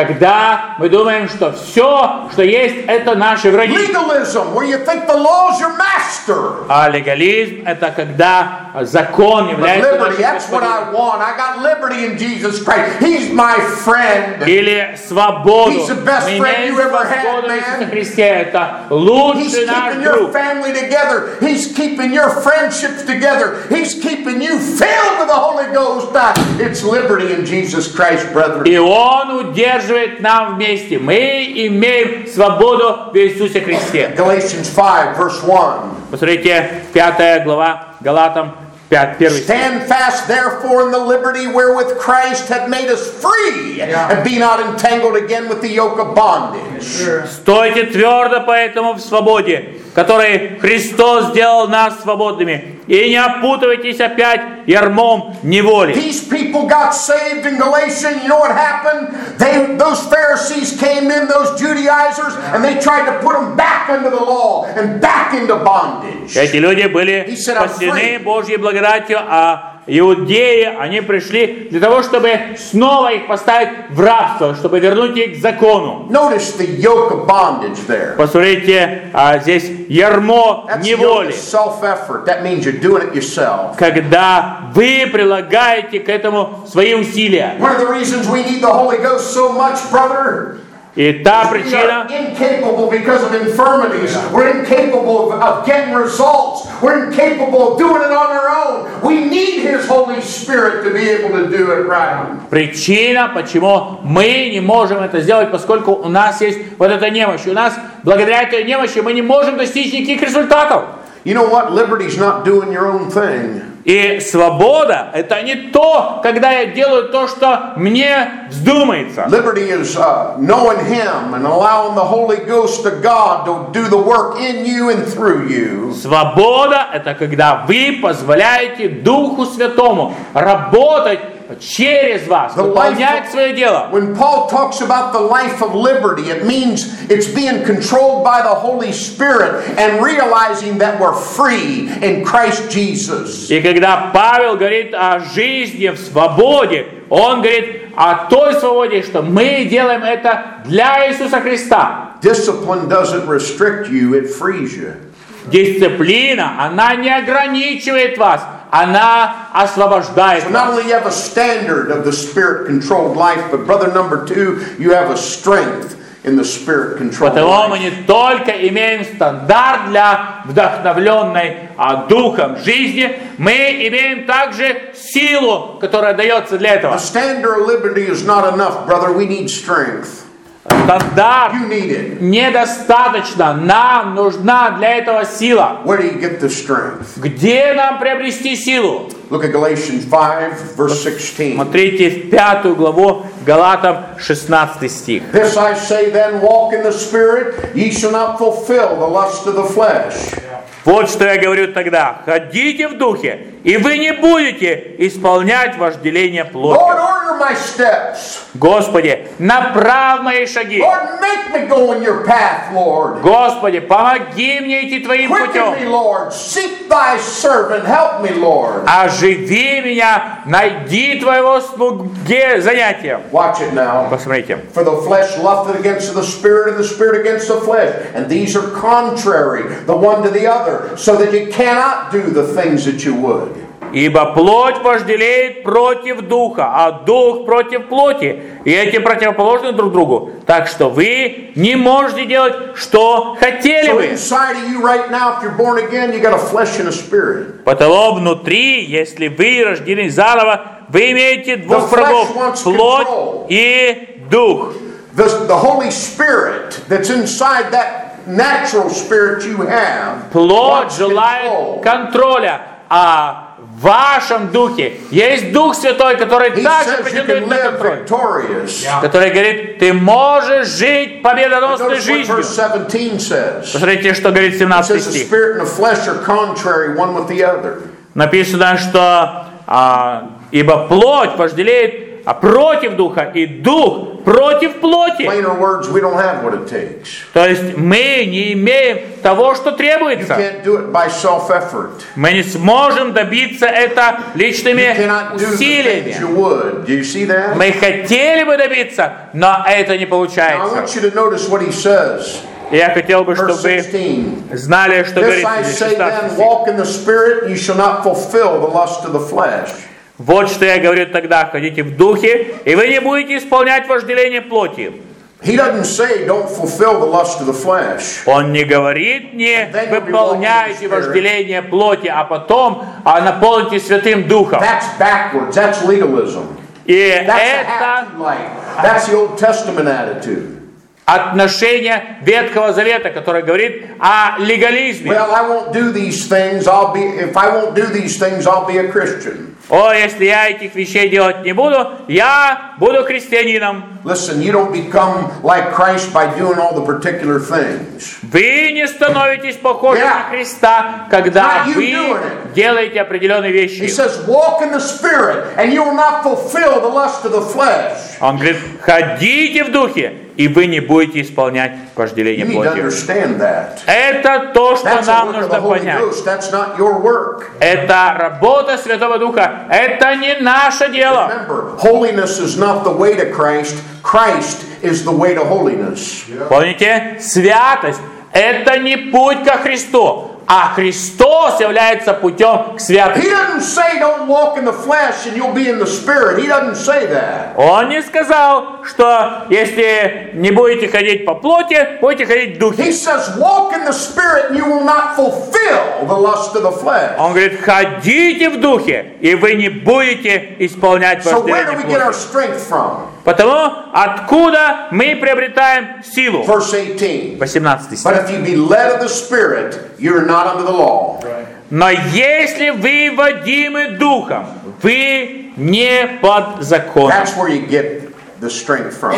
Когда мы думаем, что все, что есть, это наши враги. Legalism where you think the law's your master. А легализм – это когда закон But является liberty, нашим that's what господином. I want. I got liberty in Jesus Christ. He's my friend. Или свободу. He's the best Мы friend имеем you ever had, свободу в man. Иисусе Христе. Это He's лучший наш keeping your друг. family together. He's keeping your friendships together. He's keeping you filled with the Holy Ghost. Uh, It's liberty in Jesus Christ, brethren. И Он удерживает нам вместе. Мы имеем свободу в Иисусе Христе. Galatians five, verse one. Посмотрите, пятая глава Галатам, пять, первый стих. Stand fast, therefore, in the liberty wherewith Christ hath made us free, and be not entangled again with the yoke of bondage. Стойте твердо поэтому в свободе, которой Христос сделал нас свободными, и не опутывайтесь опять ярмом неволи. These people got saved in Galatia. You know what happened? They, those Pharisees came in, those Judaizers, and they tried to put them back under the law and back into bondage. Эти люди были He said, "I'm спасены free." Божьей благодатью, а иудеи, они пришли для того, чтобы снова их поставить в рабство, чтобы вернуть их к закону. Notice the yoke of bondage there. Посмотрите, а, здесь ярмо That's the yoke неволи. of self-effort. That means you're doing it yourself. Когда вы прилагаете к этому свои усилия. One of the reasons we need the Holy Ghost so much, brother, И та we are причина, incapable because of infirmities. We're incapable of, of getting results. We're incapable of doing it on our own. We need His Holy Spirit to be able to do it right. причина, почему мы не можем это сделать, поскольку у нас есть вот эта немощь. У нас, благодаря этой немощи, мы не можем достичь никаких результатов. You know what? Liberty's not doing your own thing. И свобода – это не то, когда я делаю то, что мне вздумается. Liberty is uh, knowing Him and allowing the Holy Ghost of God to do the work in you and through you. Свобода – это когда вы позволяете Духу Святому работать через вас, The выполнять life- свое дело. When Paul talks about the life of liberty, it means it's being controlled by the Holy Spirit and realizing that we're free in Christ Jesus. И когда Павел говорит о жизни в свободе, он говорит о той свободе, что мы делаем это для Иисуса Христа. Discipline doesn't restrict you, it frees you. Дисциплина, она не ограничивает вас, она освобождает So not вас. only you have a standard of the Spirit-controlled life, but brother number two, you have a strength in the Spirit-controlled Потому мы life. не только имеем стандарт для вдохновленной а, Духом жизни, мы имеем также силу, которая дается для A этого. standard of liberty is not enough, brother. We need strength. Стандарт You need it. недостаточно, нам нужна для этого сила. Where do you get the strength? Где нам приобрести силу? Look at Galatians five, verse sixteen. Смотрите в пятую главу Галатам, шестнадцатый стих. This I say then, walk in the Spirit, ye shall not fulfill the lust of the flesh. Вот что я говорю тогда. Ходите в духе, и вы не будете исполнять вожделение Lord, плоти. order my steps. Господи, направь мои шаги. Lord, make me go in your path, Lord. Господи, помоги мне идти Твоим Quicken me, путем. Lord. Seek thy servant. Help me, Lord. Оживи меня, найди Твоего слуге занятия. Watch it now. Посмотрите. For the flesh lufteth against the spirit, and the spirit against the flesh. And these are contrary, the one to the other, so that you cannot do the things that you would. Ибо плоть вожделеет против духа, а дух против плоти. И эти противоположны друг другу. Так что вы не можете делать, что хотели So бы. inside of you right now, if you're born again, you got a flesh and a spirit. Потому внутри, если вы рождены заново, вы имеете двух The flesh врагов. wants Плоть control. и дух. The, the Holy Spirit that's inside that natural spirit you have Плоть wants желает control. контроля, а в вашем духе есть Дух Святой, который He также says you претендует can на live контроль. victorious. Который говорит, ты можешь жить победоносной Notice what жизнью. verse seventeen says. Посмотрите, что говорит It семнадцатый says the стих. spirit and the flesh are contrary one with the other. Написано, что а, ибо плоть вожделеет а против духа, и дух против плоти. Plainer words, we don't have what it takes. То есть мы не имеем того, что You требуется. can't do it by self-effort. Мы не сможем добиться это You личными cannot do the things усилиями. you would. Do you see that? Мы хотели бы добиться, но это не Now, I получается. want you to notice what he says. И я хотел бы, Verse чтобы вы sixteen. знали, что This говорит I здесь say шестнадцатый then, стих. walk in the Spirit, you shall not fulfill the lust of the flesh. Вот что я говорю тогда, ходите в духе, и вы не будете исполнять вожделение плоти. He doesn't say don't fulfill the lust of the flesh. Он не говорит, не then you'll be выполняйте walking in the Spirit. вожделение плоти, а потом а наполните Святым Духом. That's backwards. That's legalism. И That's the это happy life. That's the Old Testament attitude. отношение Ветхого Завета, которое говорит о легализме. Well, I won't do these things. I'll be. If I won't do these things, I'll be a Christian. О, если я этих вещей делать не буду, я буду христианином. Listen, you don't become like Christ by doing all the particular things. Вы не становитесь похожи Yeah. на Христа, когда Not you вы doing it. делаете определенные He вещи. says, walk in the Spirit, and you will not fulfill the lust of the flesh. Он говорит, ходите в духе, и вы не будете исполнять You вожделение need to плоти. understand that. Это то, что That's the нам work of the нужно Holy понять. Ghost. That's not your work. Это работа Святого Духа. Это не наше дело. Remember, holiness is not the way to Christ. Christ is the way to holiness. Помните, святость – это не путь ко Христу, а Христос является путем к He святости. doesn't say don't walk in the flesh and you'll be in the Spirit. He doesn't say that. Он не сказал, что если не будете ходить по плоти, будете ходить в He духе. says walk in the Spirit and you will not fulfill the lust of the flesh. Он говорит, ходите в духе, и вы не будете исполнять So where do вожделение we get our плоти. strength from? Потому откуда мы приобретаем силу? Verse eighteen. восемнадцатый стих. But if you be led of the Spirit, you're not under the law. Но если вы водимы духом, вы не под законом. That's where you get the strength from.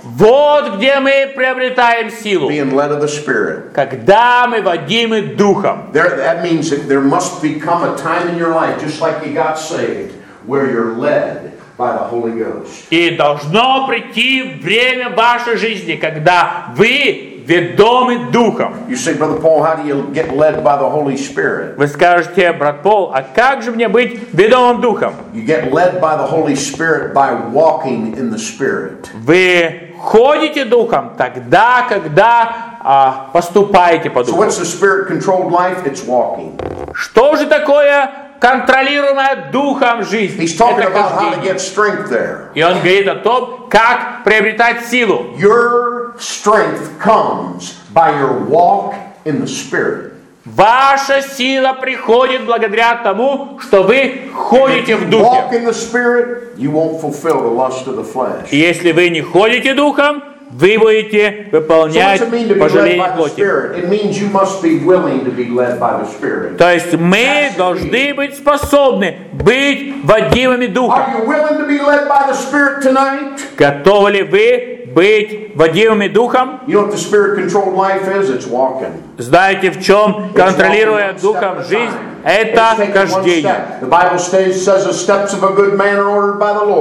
Вот где мы приобретаем силу. Being led of the Spirit. Когда мы водимы духом. There, that means that there must become a time in your life, just like you got saved, where you're led by the Holy Ghost. И должно прийти время вашей жизни, когда вы ведомы духом. You say, Brother Paul, how do you get led by the Holy Spirit? Вы скажете, брат Пол, а как же мне быть ведомым духом? You get led by the Holy Spirit by walking in the Spirit. Вы ходите духом тогда, когда а, поступаете по So духу. what's the Spirit-controlled life? It's walking. Что же такое контролируемая духом жизнь? He's talking Это about how to хождение. get strength there. И он говорит о том, как приобретать силу. Your strength comes by your walk in the Spirit. Ваша сила приходит благодаря тому, что вы ходите в Walk духе. in the Spirit, you won't fulfill the lust of the flesh. И если вы не ходите духом, вы будете So what's выполнять it mean to be led пожеление by the плоти. Spirit? It means you must be willing to be led by the Spirit. То есть мы должны быть способны быть водимыми духом. Are you willing to be led by the Spirit tonight? Готовы ли вы быть водимыми духом? You know what the Spirit-controlled life is? It's walking. Знаете, в чем, It's контролируя walking one step духом at a жизнь, time. это It's taking one хождение. step. The Bible says, says the steps of a good man are ordered by the Lord.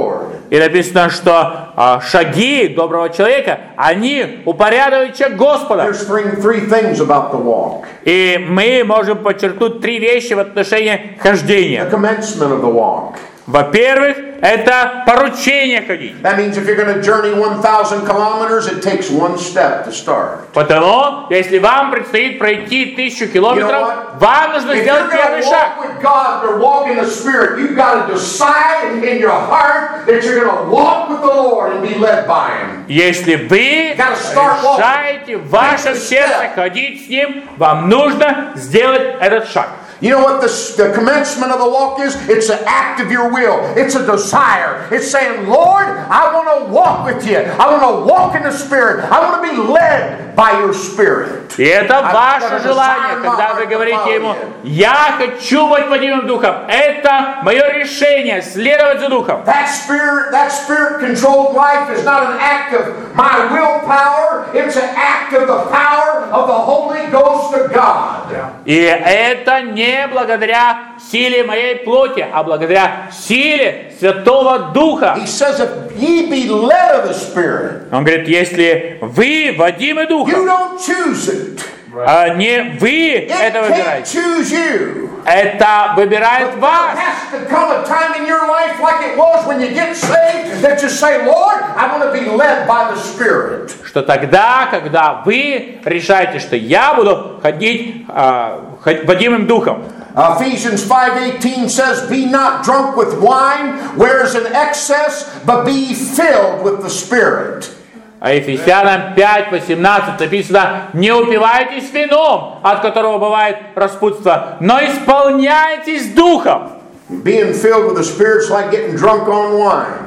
И написано, что а, шаги доброго человека, они упорядочивают шаг Господа. There's three, three things about the walk. И мы можем подчеркнуть три вещи в отношении The хождения. commencement of the walk. Во-первых, это поручение ходить. That means if you're going to journey one thousand kilometers, it takes one step to start. Потому, если вам предстоит пройти тысячу You know километров, what? вам нужно If сделать you're первый going to шаг. walk with God or walk in the Spirit, you've got to decide in your heart that you're going to walk with the Lord and be led by Him. Если вы gotta start walking. решаете в вашем Take the сердце step. ходить с Ним, вам нужно сделать этот шаг. You know what the, the commencement of the walk is? It's an act of your will. It's a desire. It's saying, Lord, I want to walk with you. I want to walk in the Spirit. I want to be led by your Spirit. И это I've got ваше a желание, desire in my когда heart вы to говорите follow Ему, you. я хочу быть водимым Духом. Это мое решение, следовать за Духом. That spirit, that spirit-controlled life is not an act of my willpower. It's an act of the power of the Holy Ghost of God. И это не благодаря силе моей плоти, а благодаря силе Святого Духа. He says, if ye be led of the Spirit, Он говорит, если вы водимы you Духом, don't choose it. а не вы It это can't выбираете, choose you. это выбирает But there вас. has to come a time in your life like it was when you get saved that you say, Lord, I want to be led by the Spirit. Что тогда, когда вы решаете, что я буду ходить а, ход- водимым Духом. Ephesians five eighteen says, be not drunk with wine, whereas in excess, but be ye filled with the Spirit. А Ефесянам пять восемнадцать написано, не упивайтесь вином, от которого бывает распутство, но исполняйтесь Духом. Being filled with the Spirit is like getting drunk on wine.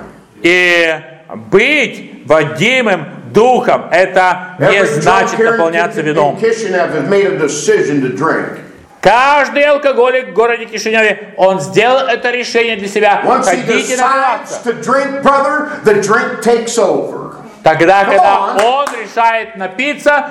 И быть водимым Духом, это не Every значит drunk наполняться here in вином. Kishinev has made a decision to drink. Каждый алкоголик в городе Кишиневе, он сделал это решение для себя. Once he Ходить и decides напиваться. to drink, brother, the drink takes over. Тогда, Come когда on. он решает напиться,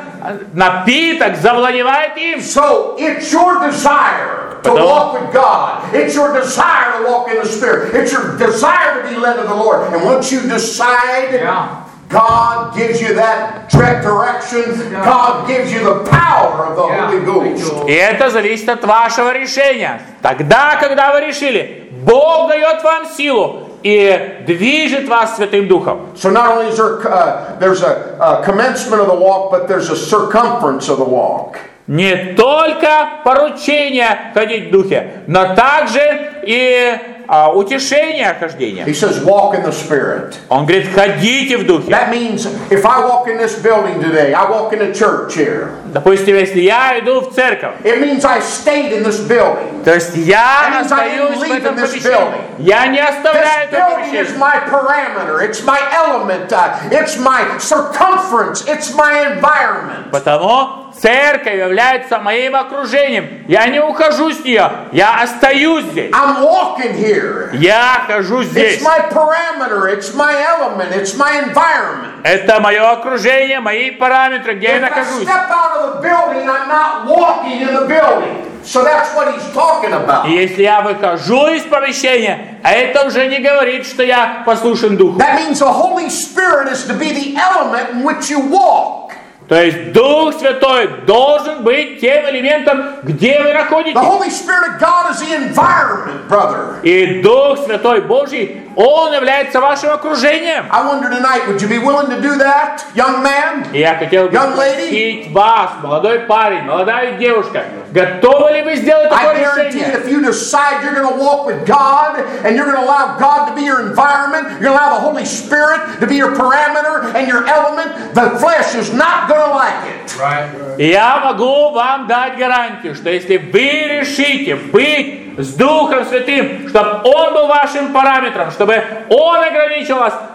напиток завладевает им. So it's your desire to Потому- walk with God. It's your desire to walk in the Spirit. It's your desire to be led of the Lord. And once you decide, Yeah. God gives you that direct direction. God gives you the power of the Holy Ghost. И это зависит от вашего решения. Тогда, когда вы решили, Бог дает вам силу и движет вас Святым Духом. So not only is there uh, there's a, a commencement of the walk, but there's a circumference of the walk. Не только поручение ходить в Духе, но также и а, утешение хождения. He says, walk in the Spirit. Он говорит, ходите в Духе. That means if I walk in this building today, I walk in the church here. Допустим, если я иду в церковь, It means I stayed in this building. то есть я That means I didn't остаюсь в leave этом in this помещении. building. Я не оставляю This это building is помещение. my parameter. It's my element. Uh, it's my circumference. It's my environment. Потому церковь является моим окружением. Я не ухожу с нее, я остаюсь здесь. I'm walking here. Я хожу здесь. It's my parameter. It's my element. It's my environment. Это мое окружение, мои параметры, где я If I нахожусь. step out of the building, I'm not walking in the building. So that's what he's talking about. И если я выхожу из помещения, это уже не говорит, что я послушен Духу. That means the Holy Spirit is to be the element in which you walk. То есть Дух Святой должен быть тем элементом, где вы The находитесь. Holy Spirit of God is the environment, brother. И Дух Святой Божий, Он является вашим окружением. I wonder tonight, would you be willing to do that, young man? И я хотел бы Young lady? спросить вас, молодой парень, молодая девушка, готовы ли вы сделать I такое guarantee you, решение? if you decide you're going to walk with God and you're going to allow God to be your environment, you're going to allow the Holy Spirit to be your parameter and your element, the flesh is not going to like it. И я могу вам дать гарантию, что если вы решите быть с Духом Святым, чтобы Он был вашим параметром, чтобы Он ограничил вас,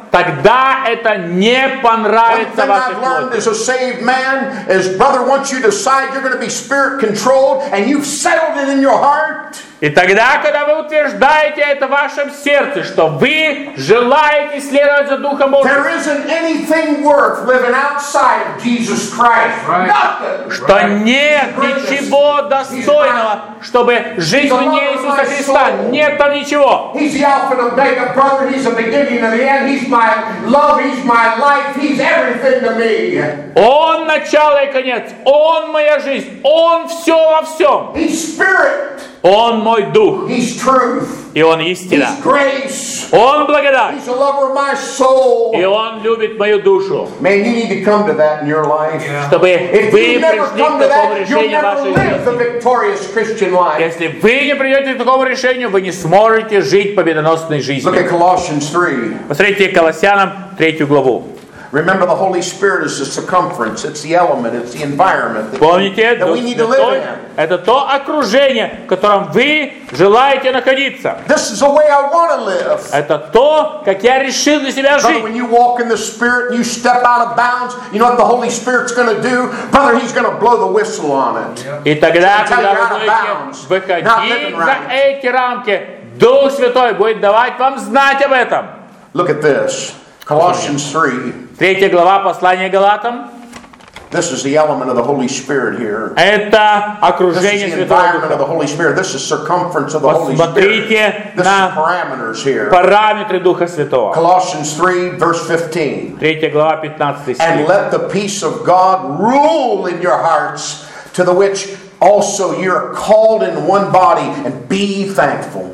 тогда это не One понравится thing вашей I've learned плоти. as a saved man is brother, once you decide you're going to be spirit controlled and you've settled it in your heart, И тогда, когда вы утверждаете это в вашем сердце, что вы желаете следовать за Духом Божьим, there isn't anything worth living outside of Jesus Christ. Nothing. что нет ничего достойного, чтобы жить вне Иисуса Христа. Нет там ничего. He's the Alpha and Omega, brother. He's the beginning and the end. He's my love. He's my life. He's everything to me. Он начало и конец. Он моя жизнь. Он все во всем. He's spirit. Он мой дух. He's truth. И Он истина. He's grace. Он благодать. He's the lover of my soul. И Он любит мою душу. Man, you need to come to that in your life. Чтобы If вы you never пришли come к to такому that, you'll решению never вашей live the жизни. victorious Christian life. Если вы не придете к такому решению, вы не сможете жить победоносной Look жизнью. at Colossians three. Посмотрите Колоссянам третью главу. Remember, the Holy Spirit is the circumference, it's the element, it's the environment that, Помните, that Дух we need to live Святой in. – это то окружение, в котором вы желаете находиться. This is the way I want to live. Это то, как я решил для себя Brother, жить. when you walk in the Spirit and you step out of bounds, you know what the Holy Spirit's going to do? Brother, He's going to blow the whistle on it. И тогда, Until когда you're вы out of bounds, будете not выходить living за right. эти рамки, Дух Святой будет давать вам знать об этом. Look at this. Colossians three. Третья глава послания Галатам. This is the element of the Holy Spirit here. Это This окружение is the Святого environment of Духа. the Holy Spirit. This is circumference of the Holy Посмотрите Spirit. This is на parameters here. параметры Духа Святого. Colossians three, verse fifteen. Третья глава, пятнадцатый And стих. let the peace of God rule in your hearts, to the which also you are called in one body, and be thankful.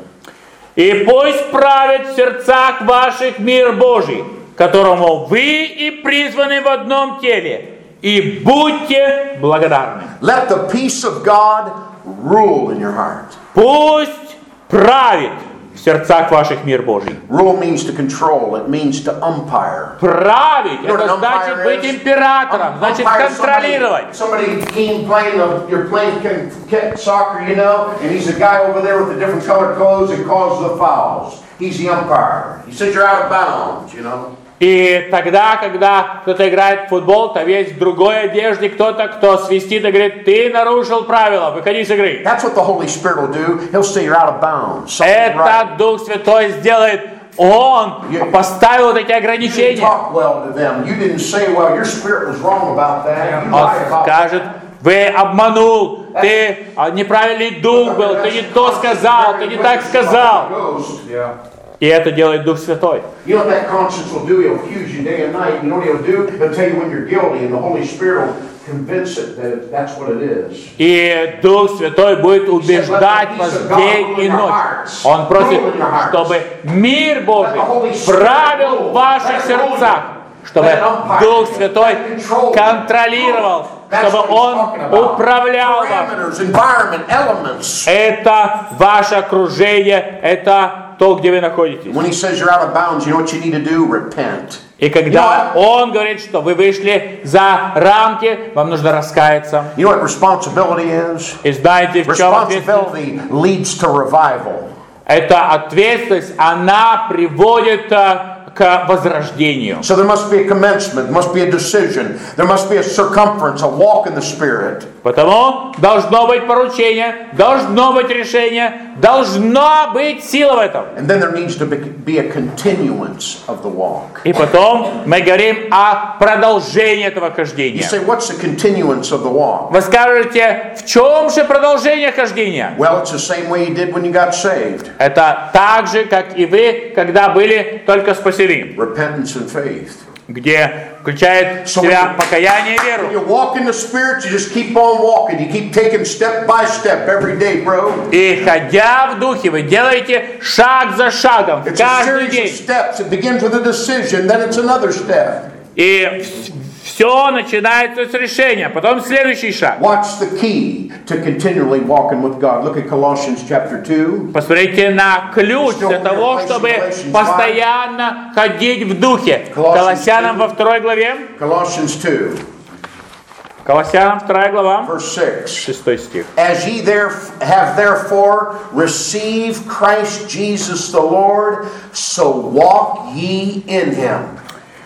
И пусть правит в сердцах ваших мир Божий, которому вы и призваны в одном теле, и будьте благодарны. Let the peace of God rule in your heart. Пусть правит в сердцах ваших мир Божий. Rule means to control. It means to umpire. Править, You know what это an значит umpire быть is? императором, значит Umpire is контролировать. Somebody, somebody keen playing, the, you're playing can, can, soccer, you know, and he's the guy over there with the different colored clothes and calls the fouls. He's the umpire. He says you're out of bounds, you know. И тогда, когда кто-то играет в футбол, то весь в другой одежде кто-то, кто свистит и говорит, ты нарушил правила, выходи с игры. That's what the Holy Spirit will do. He'll say you're out of bounds. Something Это right. Дух Святой сделает. Он поставил вот эти You didn't ограничения. talk well to them. You didn't say, well, your spirit was wrong about that. You Он lied about скажет, вы обманул, ты а, неправильный дух был, ты не то сказал, ты не так сказал. И это делает Дух Святой. You know what that conscience will do? He'll accuse you day and night. You know what he'll do? He'll tell you when you're guilty, and the Holy Spirit will convince it that it, that's what it is. И Дух Святой будет убеждать вас день и ночь. Он просит, чтобы мир Божий правил в ваших сердцах, чтобы Дух Святой контролировал, чтобы Он управлял вами. Parameters, environment, elements. Это ваше окружение, это то, где вы находитесь. When he says you're out of bounds, you know what you need to do? Repent. И когда Он говорит, что вы вышли за рамки, вам нужно раскаяться. You know what responsibility is? И знаете, в чем ответственность? Responsibility leads to revival. Эта ответственность, она приводит а, к возрождению. So there must be a commencement, there must be a decision, there must be a circumference, a walk in the Spirit. Потому должно быть поручение, должно быть решение, должна быть сила в этом. And then there needs to be, be a continuance of the walk. И потом мы говорим о продолжении этого You хождения. say, what's the continuance of the walk? Вы скажете, в чем же продолжение хождения? Well, it's the same way you did when you got saved. Это так же, как и вы, когда были только спасены. Repentance and faith. Где включает в себя покаяние и When веру. you walk in the Spirit, you just keep on walking. You keep taking step by step every day, bro. И ходя в духе, вы делаете шаг за шагом, It's a каждый series of день. steps. It begins with a decision, then it's another step. И все начинается с решения, потом следующий шаг. What's the key to continually walking with God? Look at Colossians chapter two. Посмотрите на ключ для того, чтобы постоянно ходить в духе. Колоссянам во второй главе. Colossians two. Колоссянам вторая глава, verse six. шестой стих. As ye there have therefore received Christ Jesus the Lord, so walk ye in him.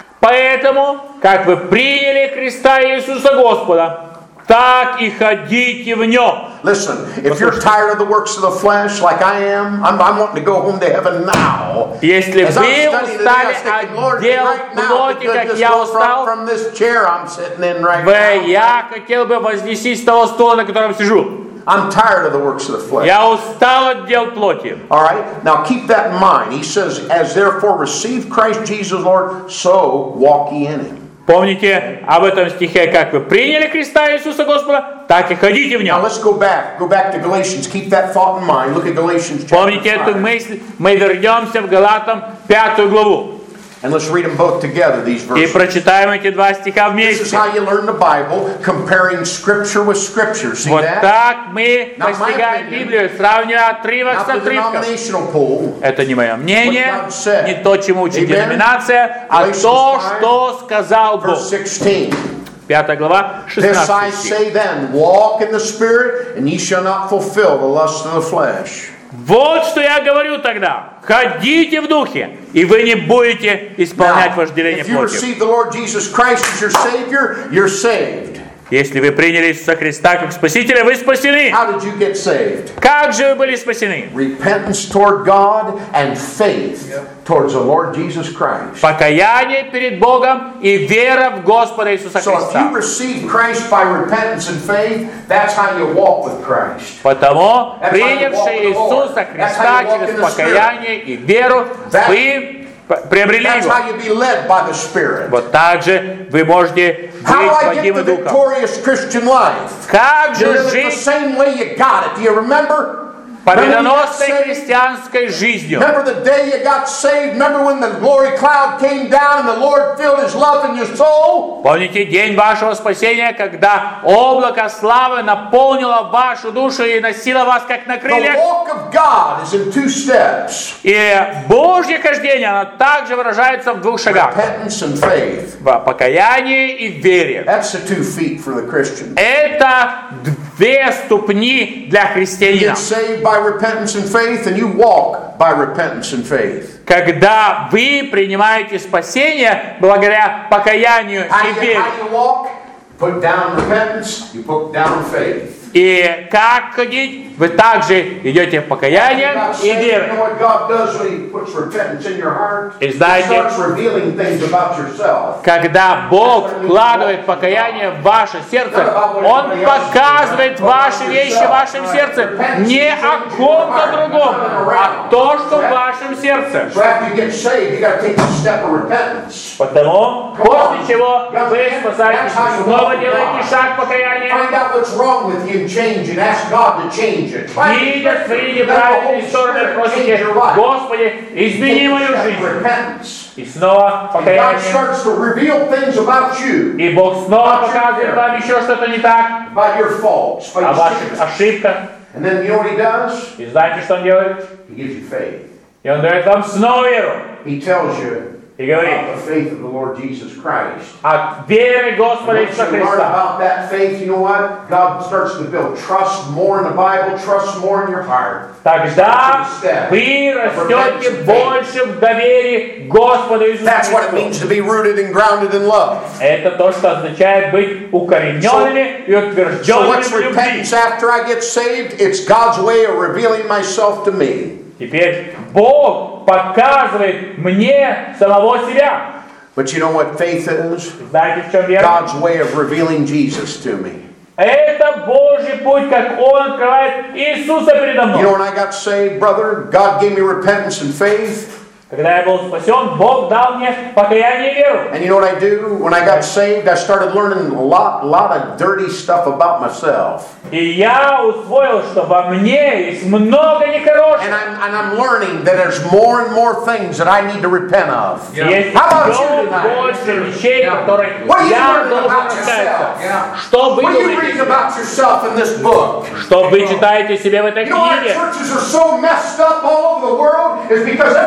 Поэтому, как вы приняли Христа Иисуса Господа, так и ходите в нем. Listen, if you're tired of the works of the flesh like I am, I'm, I'm wanting to go home to heaven now. Если As I'm вы studying today, I was устали thinking, Lord, от дел right now, плоти, could как just я go устал, from, from this chair I'm sitting in right Вы, now. я хотел бы вознестись с того стула, на котором сижу. I'm tired of the works of the flesh. Я устал от дел плоти. All right, now keep that in mind. He says, as therefore receive Christ Jesus Lord, so walk ye in him. Помните об этом стихе, как вы приняли Христа Иисуса Господа, так и ходите в Now нем. let's go back. Go back to Galatians. Keep that thought in mind. Look at Galatians chapter Помните эту five. мысль, мы вернемся в Галатам пятую главу. And let's read them both together, these И verses. прочитаем эти два стиха This is вместе. how you learn the Bible, comparing Scripture with Scripture. See Вот that? так мы Not my постигаем opinion. Библию, сравнивая отрывок Not с the отрывком. denominational pool. Это не мое мнение, What God said. не то, чему учит Amen. деноминация, а Galatians то, five, что сказал Бог. Verse sixteen. Пятая глава, This I шестнадцатый стих. say then, walk in the Spirit, and ye shall not fulfill the lust of the flesh. Вот что я говорю тогда. Ходите в духе, и вы не будете исполнять Now, вожделение if you плоти. receive the Lord Jesus Christ as your Savior, you're saved. Если вы приняли Иисуса Христа как Спасителя, вы спасены. How did you get saved? Как же вы были спасены? Repentance toward God and faith towards the Lord Jesus Christ. Покаяние перед Богом и вера в Господа Иисуса So if you Христа. receive Christ by repentance and faith, that's how you walk with Christ. Потому, That's how you walk принявшие with the Lord. Иисуса That's Христа how you walk через in the Spirit. покаяние и веру, That- вы приобрели That's Его. how you be led by the Spirit. Вот так же вы можете How do быть I get водимы the Духом. victorious Christian life? Как You же live it the жить same way you got it. Do you remember? победоносной Remember, христианской жизнью? remember the day you got saved? Remember when the glory cloud came down and the Lord filled His love in your soul? Помните день вашего спасения, когда облако славы наполнило вашу душу и носило вас как на The крыльях? walk of God is in two steps. И Божье хождение, оно также выражается в двух шагах. Repentance and faith. В покаянии и в вере. That's the two feet for the Christian. Это две ступни для You христианина. get saved by repentance and faith, and you walk by repentance and faith. Когда вы принимаете спасение благодаря покаянию How и do you, вере. how do you walk? Put down repentance, you put down faith. И как ходить? Вы также идете в You покаяние got и saved, you вере. know what God does when He puts repentance in your heart? И He знаете, starts revealing things about yourself. когда Бог вкладывает покаяние в ваше сердце, Он показывает ваши вещи в вашем сердце не о ком-то другом, а то, что в вашем сердце. So after you get saved, you got to take the step of repentance. Потому, после чего вы спасаетесь, снова делаете шаг покаяния, Find out what's wrong with you and change it. Ask God to change it. видя свои неправильные стороны, просите, Господи, измени мою жизнь. Repentance. И снова God покаяние. starts to reveal things about you, И Бог снова показывает вам еще что-то не так, about your faults, о about your ваших sins. ошибках. And then you know what He does? И знаете, что Он делает? He gives you faith. И Он дает вам снова веру. He tells you И говорит about the faith of the Lord Jesus Christ. о вере Господа Once Иисуса you learn Христа. about that faith, you know what? God starts to build trust more in the Bible, trust more in your heart. Тогда вы растете больше в доверии к Господу Иисусу That's what it Христу. means to be rooted and grounded in love. Это то, что означает быть укорененными и So утвержденными what's в любви. repentance after I get saved? It's God's way of revealing myself to me. Теперь Бог показывает мне самого себя. But you know what faith is? Знаете, в чем вера? God's way of revealing Jesus to me. Это Божий путь, как Он открывает Иисуса передо You know, мной. when I got saved, brother, God gave me repentance and faith. Когда я был спасен, Бог дал мне покаяние и веру. And you know what I do? When I got saved, I started learning a lot, lot of dirty stuff about myself. И я усвоил, что во мне есть много And нехорошего. I'm, and I'm learning that there's more and more things that I need to repent of. Есть How about you все tonight? больше вещей, которые What are you я learning должен about раскаяться. yourself? Что вы What are you думаете, reading about yourself in this book? что вы читаете себе в этой You know why книге? churches are so messed up all over the world? Is because everybody's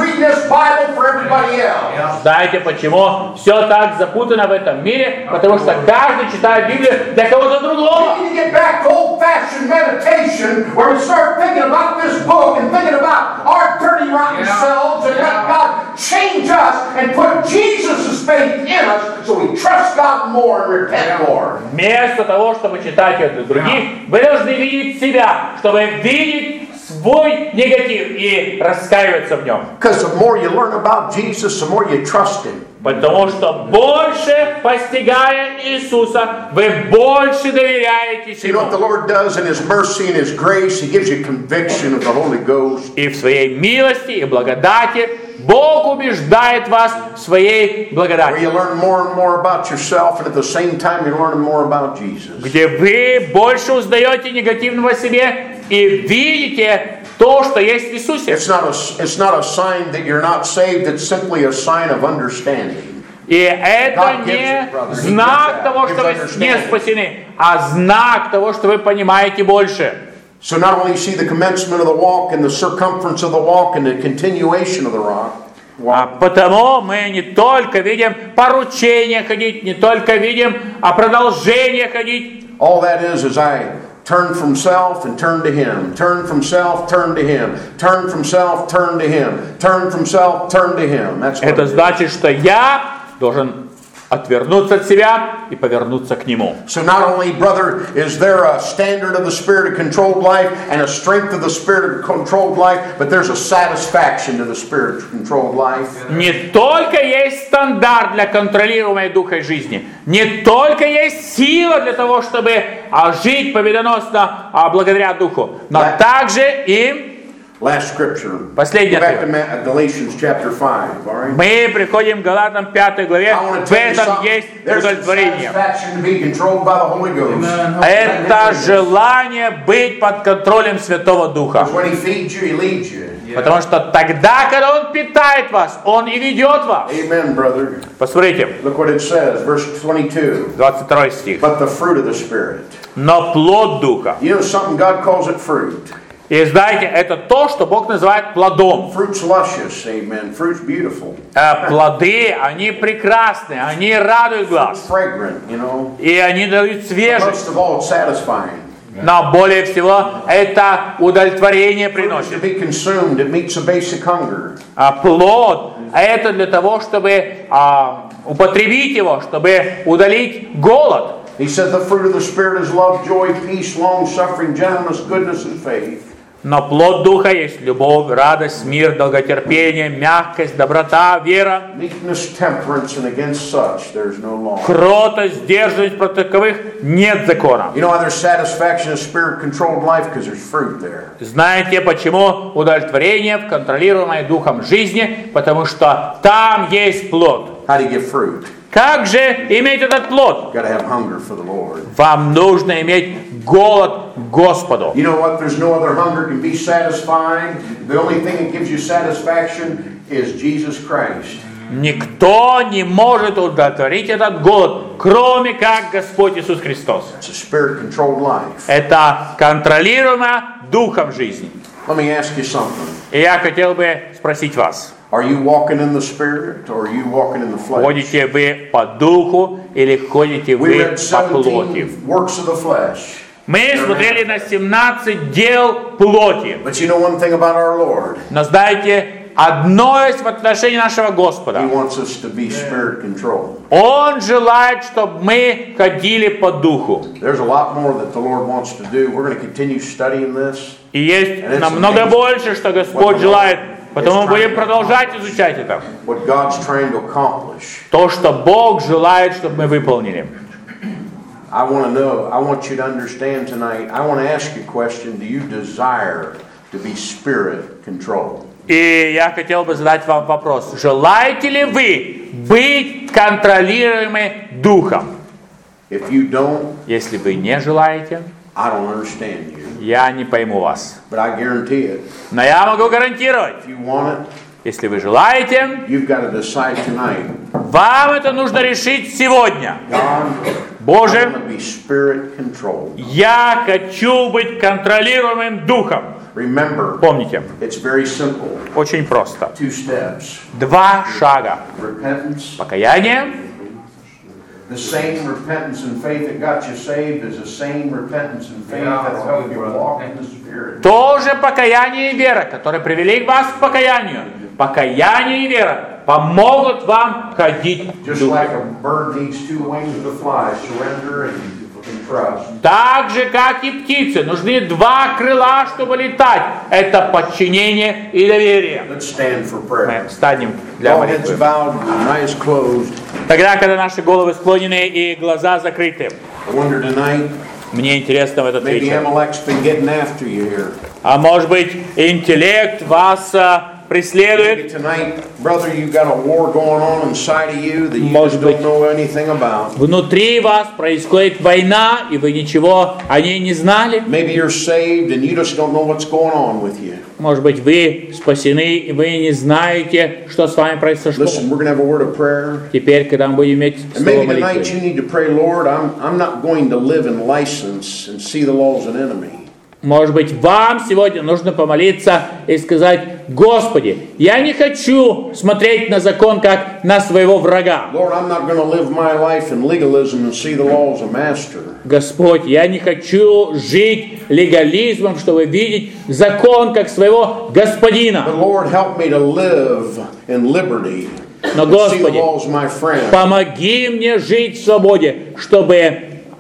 reading this Bible for everybody else. Знаете почему? Все так запутано в этом мире, потому что каждый читает Библию для кого-то другого. We need to get back to old-fashioned meditation where we start thinking about this book and thinking about our dirty, rotten selves and let God change us and put Jesus' faith in us so we trust God more and repent more. Вместо того, чтобы читать это для других, вы должны видеть себя, чтобы видеть свой негатив и раскаиваться в нем. Because the more you learn about Jesus, the more you trust Him. Потому что больше постигая Иисуса, вы больше доверяетесь You know what the Ему. Lord does in His mercy and His grace? He gives you conviction of the Holy Ghost. И в своей милости и благодати Бог убеждает вас в своей Where благодати. you learn more and more about yourself, and at the same time you're learning more about Jesus. Где вы больше узнаете негативного о себе и видите то, что есть в Иисусе. It's not a, it's not a sign that you're not saved, it's simply a sign of understanding. И это не знак того, что вы не спасены, а знак того, что вы понимаете больше. So not only you see the commencement of the walk and the circumference of the walk and the continuation of the rock, А потому мы не только видим поручение ходить, не только видим а продолжение ходить. all that is is I turn from self and turn to Him. Turn from self, turn to Him. Turn from self, turn to Him. Turn from self, turn to Him. That's what Это it is. значит, что я должен отвернуться от себя и повернуться к Нему. So not only, brother, is there a standard of the Spirit of controlled life and a strength of the Spirit of controlled life, but there's a satisfaction to the Spirit of controlled life. Не только есть стандарт для контролируемой духом жизни, не только есть сила для того, чтобы а, жить победоносно а, благодаря Духу, но Да. также и Last scripture. Последний Go back to отрывок. Ma- Galatians chapter five, all right? мы приходим к Галатам пятой главе, I want в to tell you этом something. есть There's some удовлетворение. satisfaction to be controlled by the Holy Ghost. Это желание быть под контролем Святого Духа. Because when He feeds you, He leads you. Потому что тогда, когда Он питает вас, Он и ведет вас. Amen, brother. Посмотрите, Look what it says, verse twenty-two. двадцать второй стих. But the fruit of the Spirit. Но плод Духа. You know something? God calls it fruit. И знаете, это то, что Бог называет плодом. Fruit's luscious, amen. Fruit's beautiful. Э, Плоды, они прекрасны, они радуют глаз. Fragrant, you know. И они дают Most свежесть. of all, it's satisfying. Но более всего, это удовлетворение To приносит. be consumed, it meets a basic hunger. А плод, это для того, чтобы а, употребить его, чтобы удалить голод. He said the fruit of the Spirit is love, joy, peace, long-suffering, gentleness, goodness, and faith. Но плод Духа есть любовь, радость, мир, долготерпение, мягкость, доброта, вера, Meekness, temperance, and against such there's no law. кротость, сдержанность, против таковых нет закона. You know why there's satisfaction in Spirit-controlled life? Because there's fruit there. Знаете, почему удовлетворение в контролируемой Духом жизни? Потому что там есть плод. How do you get fruit? Как же иметь этот плод? You've got to have hunger for the Lord. Вам нужно иметь голод к Господу. You know what? There's no other hunger can be satisfied. The only thing that gives you satisfaction is Jesus Christ. Никто не может удовлетворить этот голод, кроме как Господь Иисус Христос. It's a Spirit-controlled life. Это контролируемо Духом жизни. Let me ask you something. И я хотел бы спросить вас, Are you walking in the Spirit or are you walking in the flesh? ходите вы по Духу или ходите We вы read по плоти? seventeen works of the flesh. Мы смотрели на семнадцать дел плоти. But you know one thing about our Lord? Но знаете, одно есть в отношении нашего Господа. He wants us to be Spirit-controlled. Он желает, чтобы мы ходили по Духу. There's a lot more that the Lord wants to do. We're going to continue studying this. И есть намного больше, что Господь желает. Потому мы будем продолжать изучать это. What God's trying to accomplish. То, что Бог желает, чтобы мы выполнили. I want to know, I want you to understand tonight, I want to ask you a question. Do you desire to be Spirit-controlled? И я хотел бы задать вам вопрос. Желаете ли вы быть контролируемы Духом? If you don't, Если вы не желаете, I don't understand you. я не пойму вас. But I guarantee it. Но я могу гарантировать, If you want it, если вы желаете, you've got to decide tonight. вам это нужно решить сегодня. God, Боже, I want to be spirit controlled. я хочу быть контролируемым духом. Remember, Помните, it's very simple. очень просто. Two steps. Два шага. Repentance. Покаяние. The same repentance and faith that got you saved is the same repentance and faith that'll help you walk in the Spirit. Тоже покаяние и вера, которые привели вас к покаянию. Покаяние и вера помогут вам ходить в Just духе. like a bird needs two wings to fly, surrender and, and trust. Так же, как и птицы, нужны два крыла, чтобы летать. Это подчинение и доверие. Let's stand for prayer. Мы встанем для All heads молитвы. bowed, eyes closed. Тогда, когда наши головы склонены и глаза закрыты. I wonder tonight, Мне интересно в этот maybe вечер. Amalek's been getting after you here. А может быть, интеллект вас а, преследует. Maybe tonight, brother, you've got a war going on inside of you that you Может just быть, don't know anything about. Внутри вас происходит война, и вы ничего о ней не знали. Maybe you're saved and you just don't know what's going on with you. Может быть, вы спасены, и вы не знаете, что с вами произошло. Listen, we're going to have a word of prayer. Теперь, когда мы будем иметь And слово maybe tonight молитвы. you need to pray, Lord, I'm, I'm not going to live in license and see the law as an enemy. Может быть, вам сегодня нужно помолиться и сказать: Господи, я не хочу смотреть на закон как на своего врага. Lord, I'm not going to live my life in legalism and see the law as a master. Господь, я не хочу жить легализмом, чтобы видеть закон как своего господина. But Lord, help me to live in liberty Но, and see the Господи, law as my friend. помоги мне жить в свободе, чтобы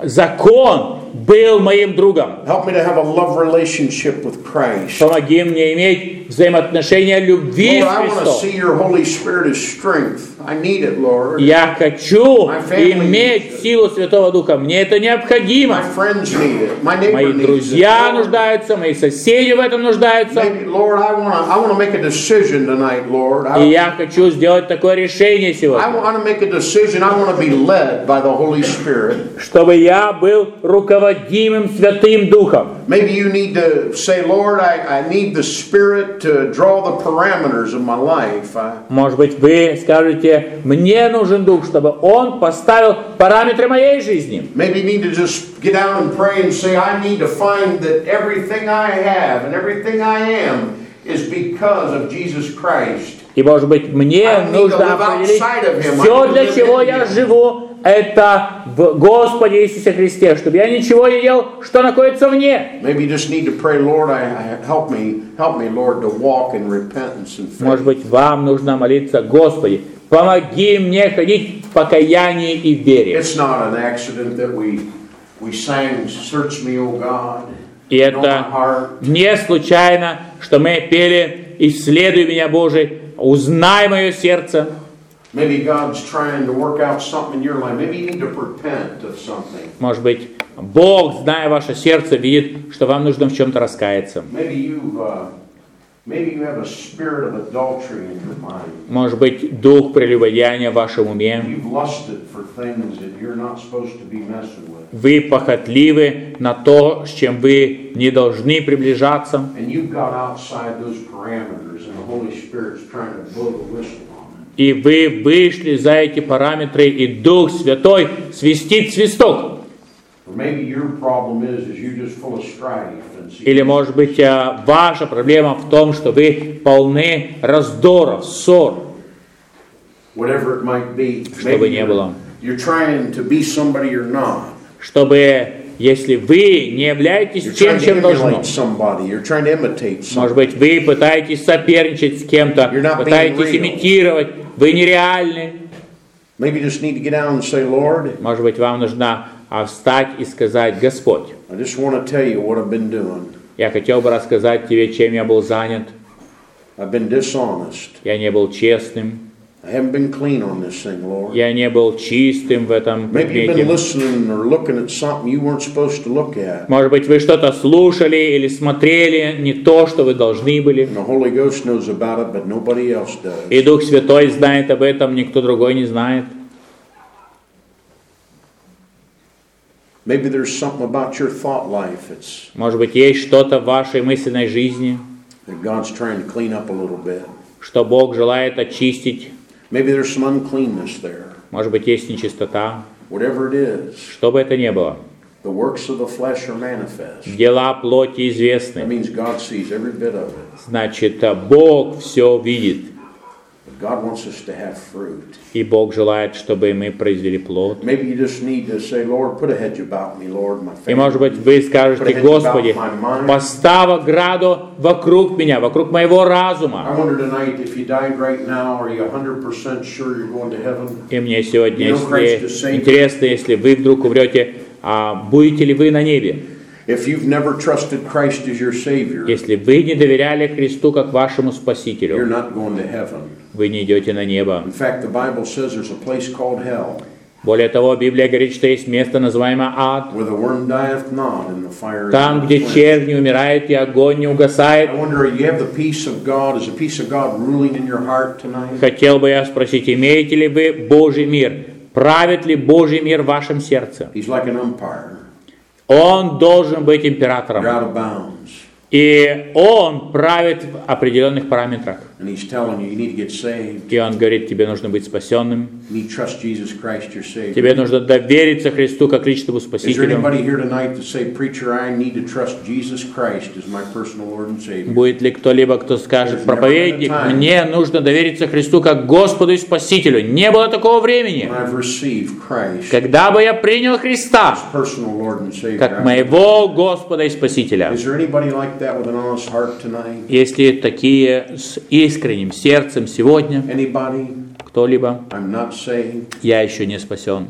закон был моим другом. Help me to have a love relationship with Christ. Помоги мне иметь взаимоотношения любви Lord, с I want to Христом. see your Holy Spirit as strength. I need it, Lord. Я хочу My family иметь needs it. силу Святого Духа. Мне это My необходимо. friends need it. My neighbor Мои needs it. друзья Lord, нуждаются, мои соседи в этом нуждаются. maybe, Lord, I want to I want to make a decision tonight, Lord. И I, я хочу сделать такое решение I сегодня, want to make a decision. I want to be led by the Holy Spirit. чтобы я был руководимым Святым Духом. Maybe you need to say, Lord, I, I need the Spirit to draw the parameters of my life. I, Может быть, вы скажете: мне нужен Дух, чтобы Он поставил параметры моей жизни. maybe you need to just get down and pray and say, I need to find that everything I have and everything I am is because of Jesus Christ. И, может быть, мне I need to нужно live определить, outside of Him. I все, need to для live чего in я Him. живу, это в Господе Иисусе Христе, чтобы я ничего не делал, что находится вне. Maybe you just need to pray, Lord, I, I, help me, help me, Lord, to walk in repentance and Может faith. быть, вам нужно молиться: Господи, помоги мне ходить в покаянии и вере. It's not an accident that we we sang, "Search me, O God, И know my это heart." не случайно, что мы пели: «Исследуй меня, Боже, узнай мое сердце». Maybe God's trying to work out something in your life. Maybe you need to repent of something. Может быть, Бог, зная ваше сердце, видит, что вам нужно в чем-то раскаяться. Maybe you've uh, maybe you have a spirit of adultery in your mind. Может быть, дух прелюбодеяния в вашем уме. You've lusted for things that you're not supposed to be messing with. Вы похотливы на то, с чем вы не должны приближаться. And you've got outside those parameters, and the Holy Spirit's trying to blow the whistle on it. И вы вышли за эти параметры, и Дух Святой свистит свисток. Or maybe your problem is, is you're just full of strife and see. Или, может быть, а, ваша проблема в том, что вы полны раздоров, ссор. Whatever it might be. Что бы Maybe ни you're, было. you're trying to be somebody you're not. Чтобы, если вы не являетесь You're тем, trying to чем должны, emulate somebody. You're trying to imitate somebody. может быть, вы пытаетесь соперничать с кем-то, You're not being пытаетесь real. имитировать, вы нереальны. Maybe you just need to get down and say, Lord, Может быть, вам нужно а, встать и сказать: Господь, I just want to tell you what I've been doing. я хотел бы рассказать тебе, чем я был занят. I've been dishonest. Я не был честным, I haven't been clean on this thing, Lord. я не был чистым в этом Maybe you've been предмете. listening or looking at something you weren't supposed to look at. Может быть, вы что-то слушали или смотрели не то, что вы должны были. And the Holy Ghost knows about it, but nobody else does. И Дух Святой знает об этом, никто другой не знает. Maybe there's something about your thought life it's, Может быть, есть что-то в вашей мысленной жизни, that God's trying to clean up a little bit. что Бог желает очистить. Maybe there's some uncleanness there. Может быть, есть нечистота. whatever it is, что бы это ни было, the works of the flesh are manifest. дела плоти That известны. means God sees every bit of it. Значит, Бог все видит. But God wants us to have fruit. И Бог желает, чтобы мы произвели плод. Maybe you just need to say, Lord, put a hedge about me, Lord, my И, может быть, family. вы скажете: Господи, поставь ограду вокруг меня, вокруг моего I разума. wonder tonight if you died right now, are you one hundred percent sure you're going to heaven? И мне сегодня, если интересно, если вы вдруг умрете, а будете ли вы на небе? If you've never trusted Christ as your Savior, Если вы не доверяли Христу как вашему you're Спасителю, not going to heaven. вы не идете на небо. In fact, the Bible says there's a place called hell, Более того, Библия говорит, что есть место, называемое ад, where the worm dieth not and the fire is там, not где quenched. червь не умирает и огонь не угасает. I wonder, you have the peace of God? Is the peace of God ruling in your heart tonight? Хотел бы я спросить, имеете ли вы Божий мир? Правит ли Божий мир в вашем сердце? He's like an umpire. Он должен быть You're императором. out of bounds. И он правит в определенных параметрах. And he's telling you, you need to get saved. И он говорит, тебе нужно быть спасенным. You need to trust Jesus Christ, your Savior. Тебе нужно довериться Христу как личному Is there Спасителю. anybody here tonight to say, Preacher, I need to trust Jesus Christ as my personal Lord and Savior? Будет ли кто-либо, кто скажет: проповедник, мне нужно довериться Христу как Господу и Спасителю? Не было такого времени, When I've received Christ когда бы я принял Христа as personal Lord and Savior. как моего Господа и Спасителя. Is there anybody like that with an honest heart tonight? Если такие с искренним сердцем сегодня, Anybody? кто-либо, I'm not saved. я еще не спасен.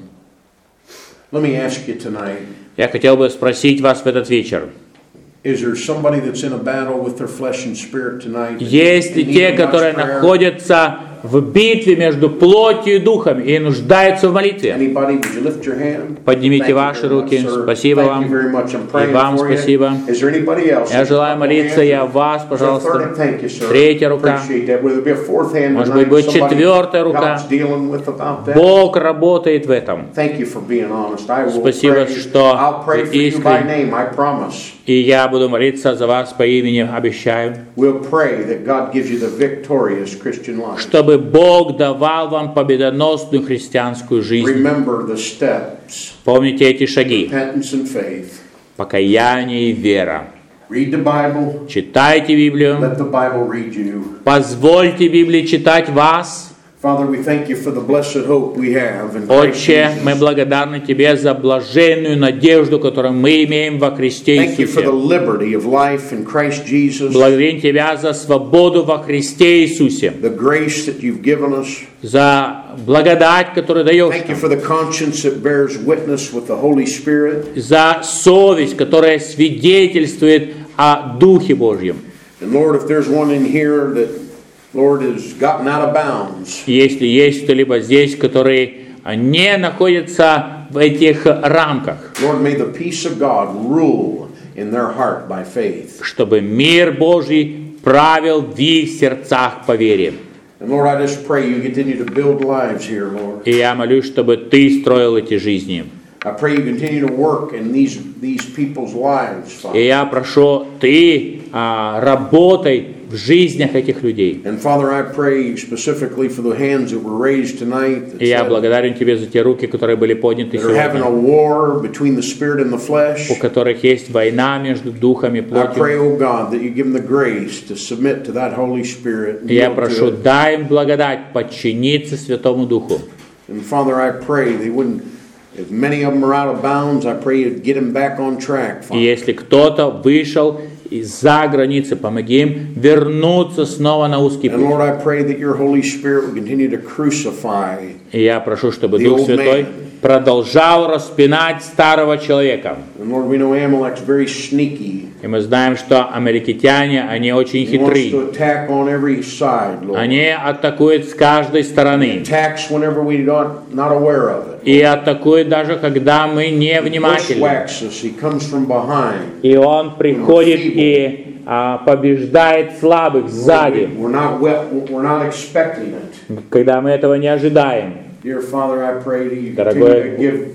Let me ask you tonight. Я хотел бы спросить вас в этот вечер. Is there somebody that's in a battle with their flesh and spirit tonight? Есть ли In need те, of much которые prayer? находятся в битве между плотью и духом и нуждаются в молитве? Anybody, would you lift your hand? Поднимите Thank you ваши very руки. much, sir. Спасибо Thank вам. you very much. I'm И praying вам for you. спасибо. Is there anybody else? Я желаю молиться и о вас, Is there a пожалуйста. third? Thank you, sir. Третья рука. Appreciate that. Will there be a fourth hand Может tonight? быть, будет Somebody четвертая рука. God's dealing with about that? Бог работает в этом. Thank you for being honest. I will Спасибо, pray. что I'll pray вы for you by искренни. name. I promise. И я буду молиться за вас по имени, обещаю, We'll pray that God gives you the victorious Christian life. чтобы Бог давал вам победоносную христианскую жизнь. Remember the steps: Помните эти шаги: repentance and faith. покаяние и вера. Read the Bible. Читайте Библию, Let the Bible read you. позвольте Библии читать вас. Father, we thank you for the blessed hope we have in Christ Отче, мы Jesus. благодарны Тебе за блаженную надежду, которую мы имеем во Христе Thank you for the Иисусе. liberty of life in Christ Jesus. Благодарим Тебя за свободу во Христе Иисусе, The grace that you've given us. за благодать, которую даешь Thank you нам, for the conscience that bears witness with the Holy Spirit. за совесть, которая свидетельствует о Духе Божьем. And Lord, if there's one in here that, Lord, has gotten out of bounds, Если есть кто-либо здесь, который не находится в этих рамках, Lord, may the peace of God rule in their heart by faith. чтобы мир Божий правил в их сердцах по вере. And Lord, I just pray you continue to build lives here, Lord. И я молюсь, чтобы Ты строил эти жизни. I pray you continue to work in these, these people's lives, И Father. я прошу, Ты а, работай в жизнях этих людей. And Father, I pray specifically for the hands that were raised tonight that, И я said, благодарен Тебе за те руки, которые были подняты that are having a сегодня, war between the spirit and the flesh. у которых есть война между духом и I pray, плотью. oh God, that you give them the grace to submit to that Holy Spirit. and И я yield to прошу, it. дай им благодать подчиниться Святому Духу. And Father, I pray they wouldn't, if many of them are out of bounds, I pray you'd get them back on track, И Father. если кто-то вышел из-за границы, помоги им вернуться снова на узкий And путь. Lord, I pray that your Holy Spirit would continue to crucify. И я прошу, чтобы The Дух old Святой man. продолжал распинать старого человека. And Lord, we know Amalek's very sneaky. И мы знаем, что амаликитяне, они очень He wants хитры. to attack on every side, Lord. Они атакуют с каждой стороны. Attacks whenever we're not, not aware of it. И атакуют даже, когда мы не внимательны. Bushwhacks us. He comes from behind. И он приходит и а, побеждает слабых сзади, We're not, well, we're not expecting it. когда мы этого не ожидаем. Dear Father, I pray that you Дорогой continue to give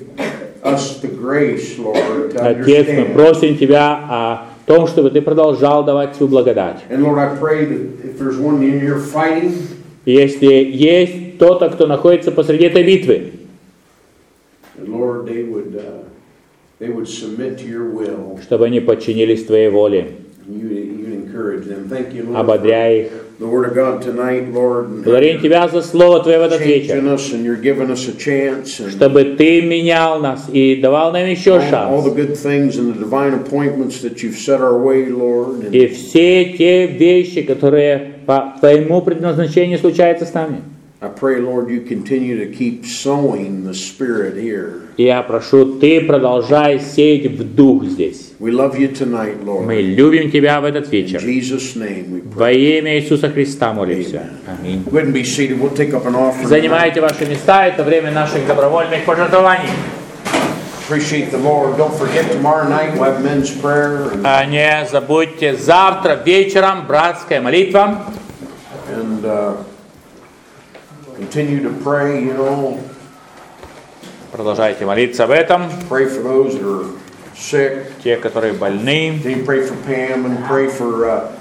us the grace, Lord, to Отец, мы understand. просим Тебя о том, чтобы Ты продолжал давать свою благодать. And Lord, I pray that if there's one in here fighting, Если есть кто-то, кто находится посреди этой битвы, And Lord, they would, uh, they would submit to your will. Чтобы они подчинились Твоей воле. You, you encourage them. Thank you, Lord, Ободряй их. for the word of God tonight, Lord. And Благодарим Тебя за Слово Твое в этот вечер. changing us, and you're giving us a chance. And Чтобы Ты менял нас и давал нам еще all, all the шанс. good things and the divine appointments that you've set our way, Lord. And И все те вещи, которые по Твоему предназначению случаются с нами. I pray, Lord, you continue to keep sowing the Spirit here. Я прошу, Ты продолжай сеять в дух здесь. We love you tonight, Lord. Мы любим Тебя в этот In вечер. Jesus' name we pray. Во имя Иисуса Христа молимся. Аминь. Go ahead and be seated. We'll take up an offering. Занимайте ваши места, это время наших добровольных пожертвований. Appreciate the Lord. Don't forget tomorrow night we'll have men's prayer. And, А не забудьте, завтра вечером братская молитва. and uh, continue to pray, you know. Продолжайте молиться об этом. Pray for those that are sick. Те, которые больны. Continue to pray for Pam and pray for uh,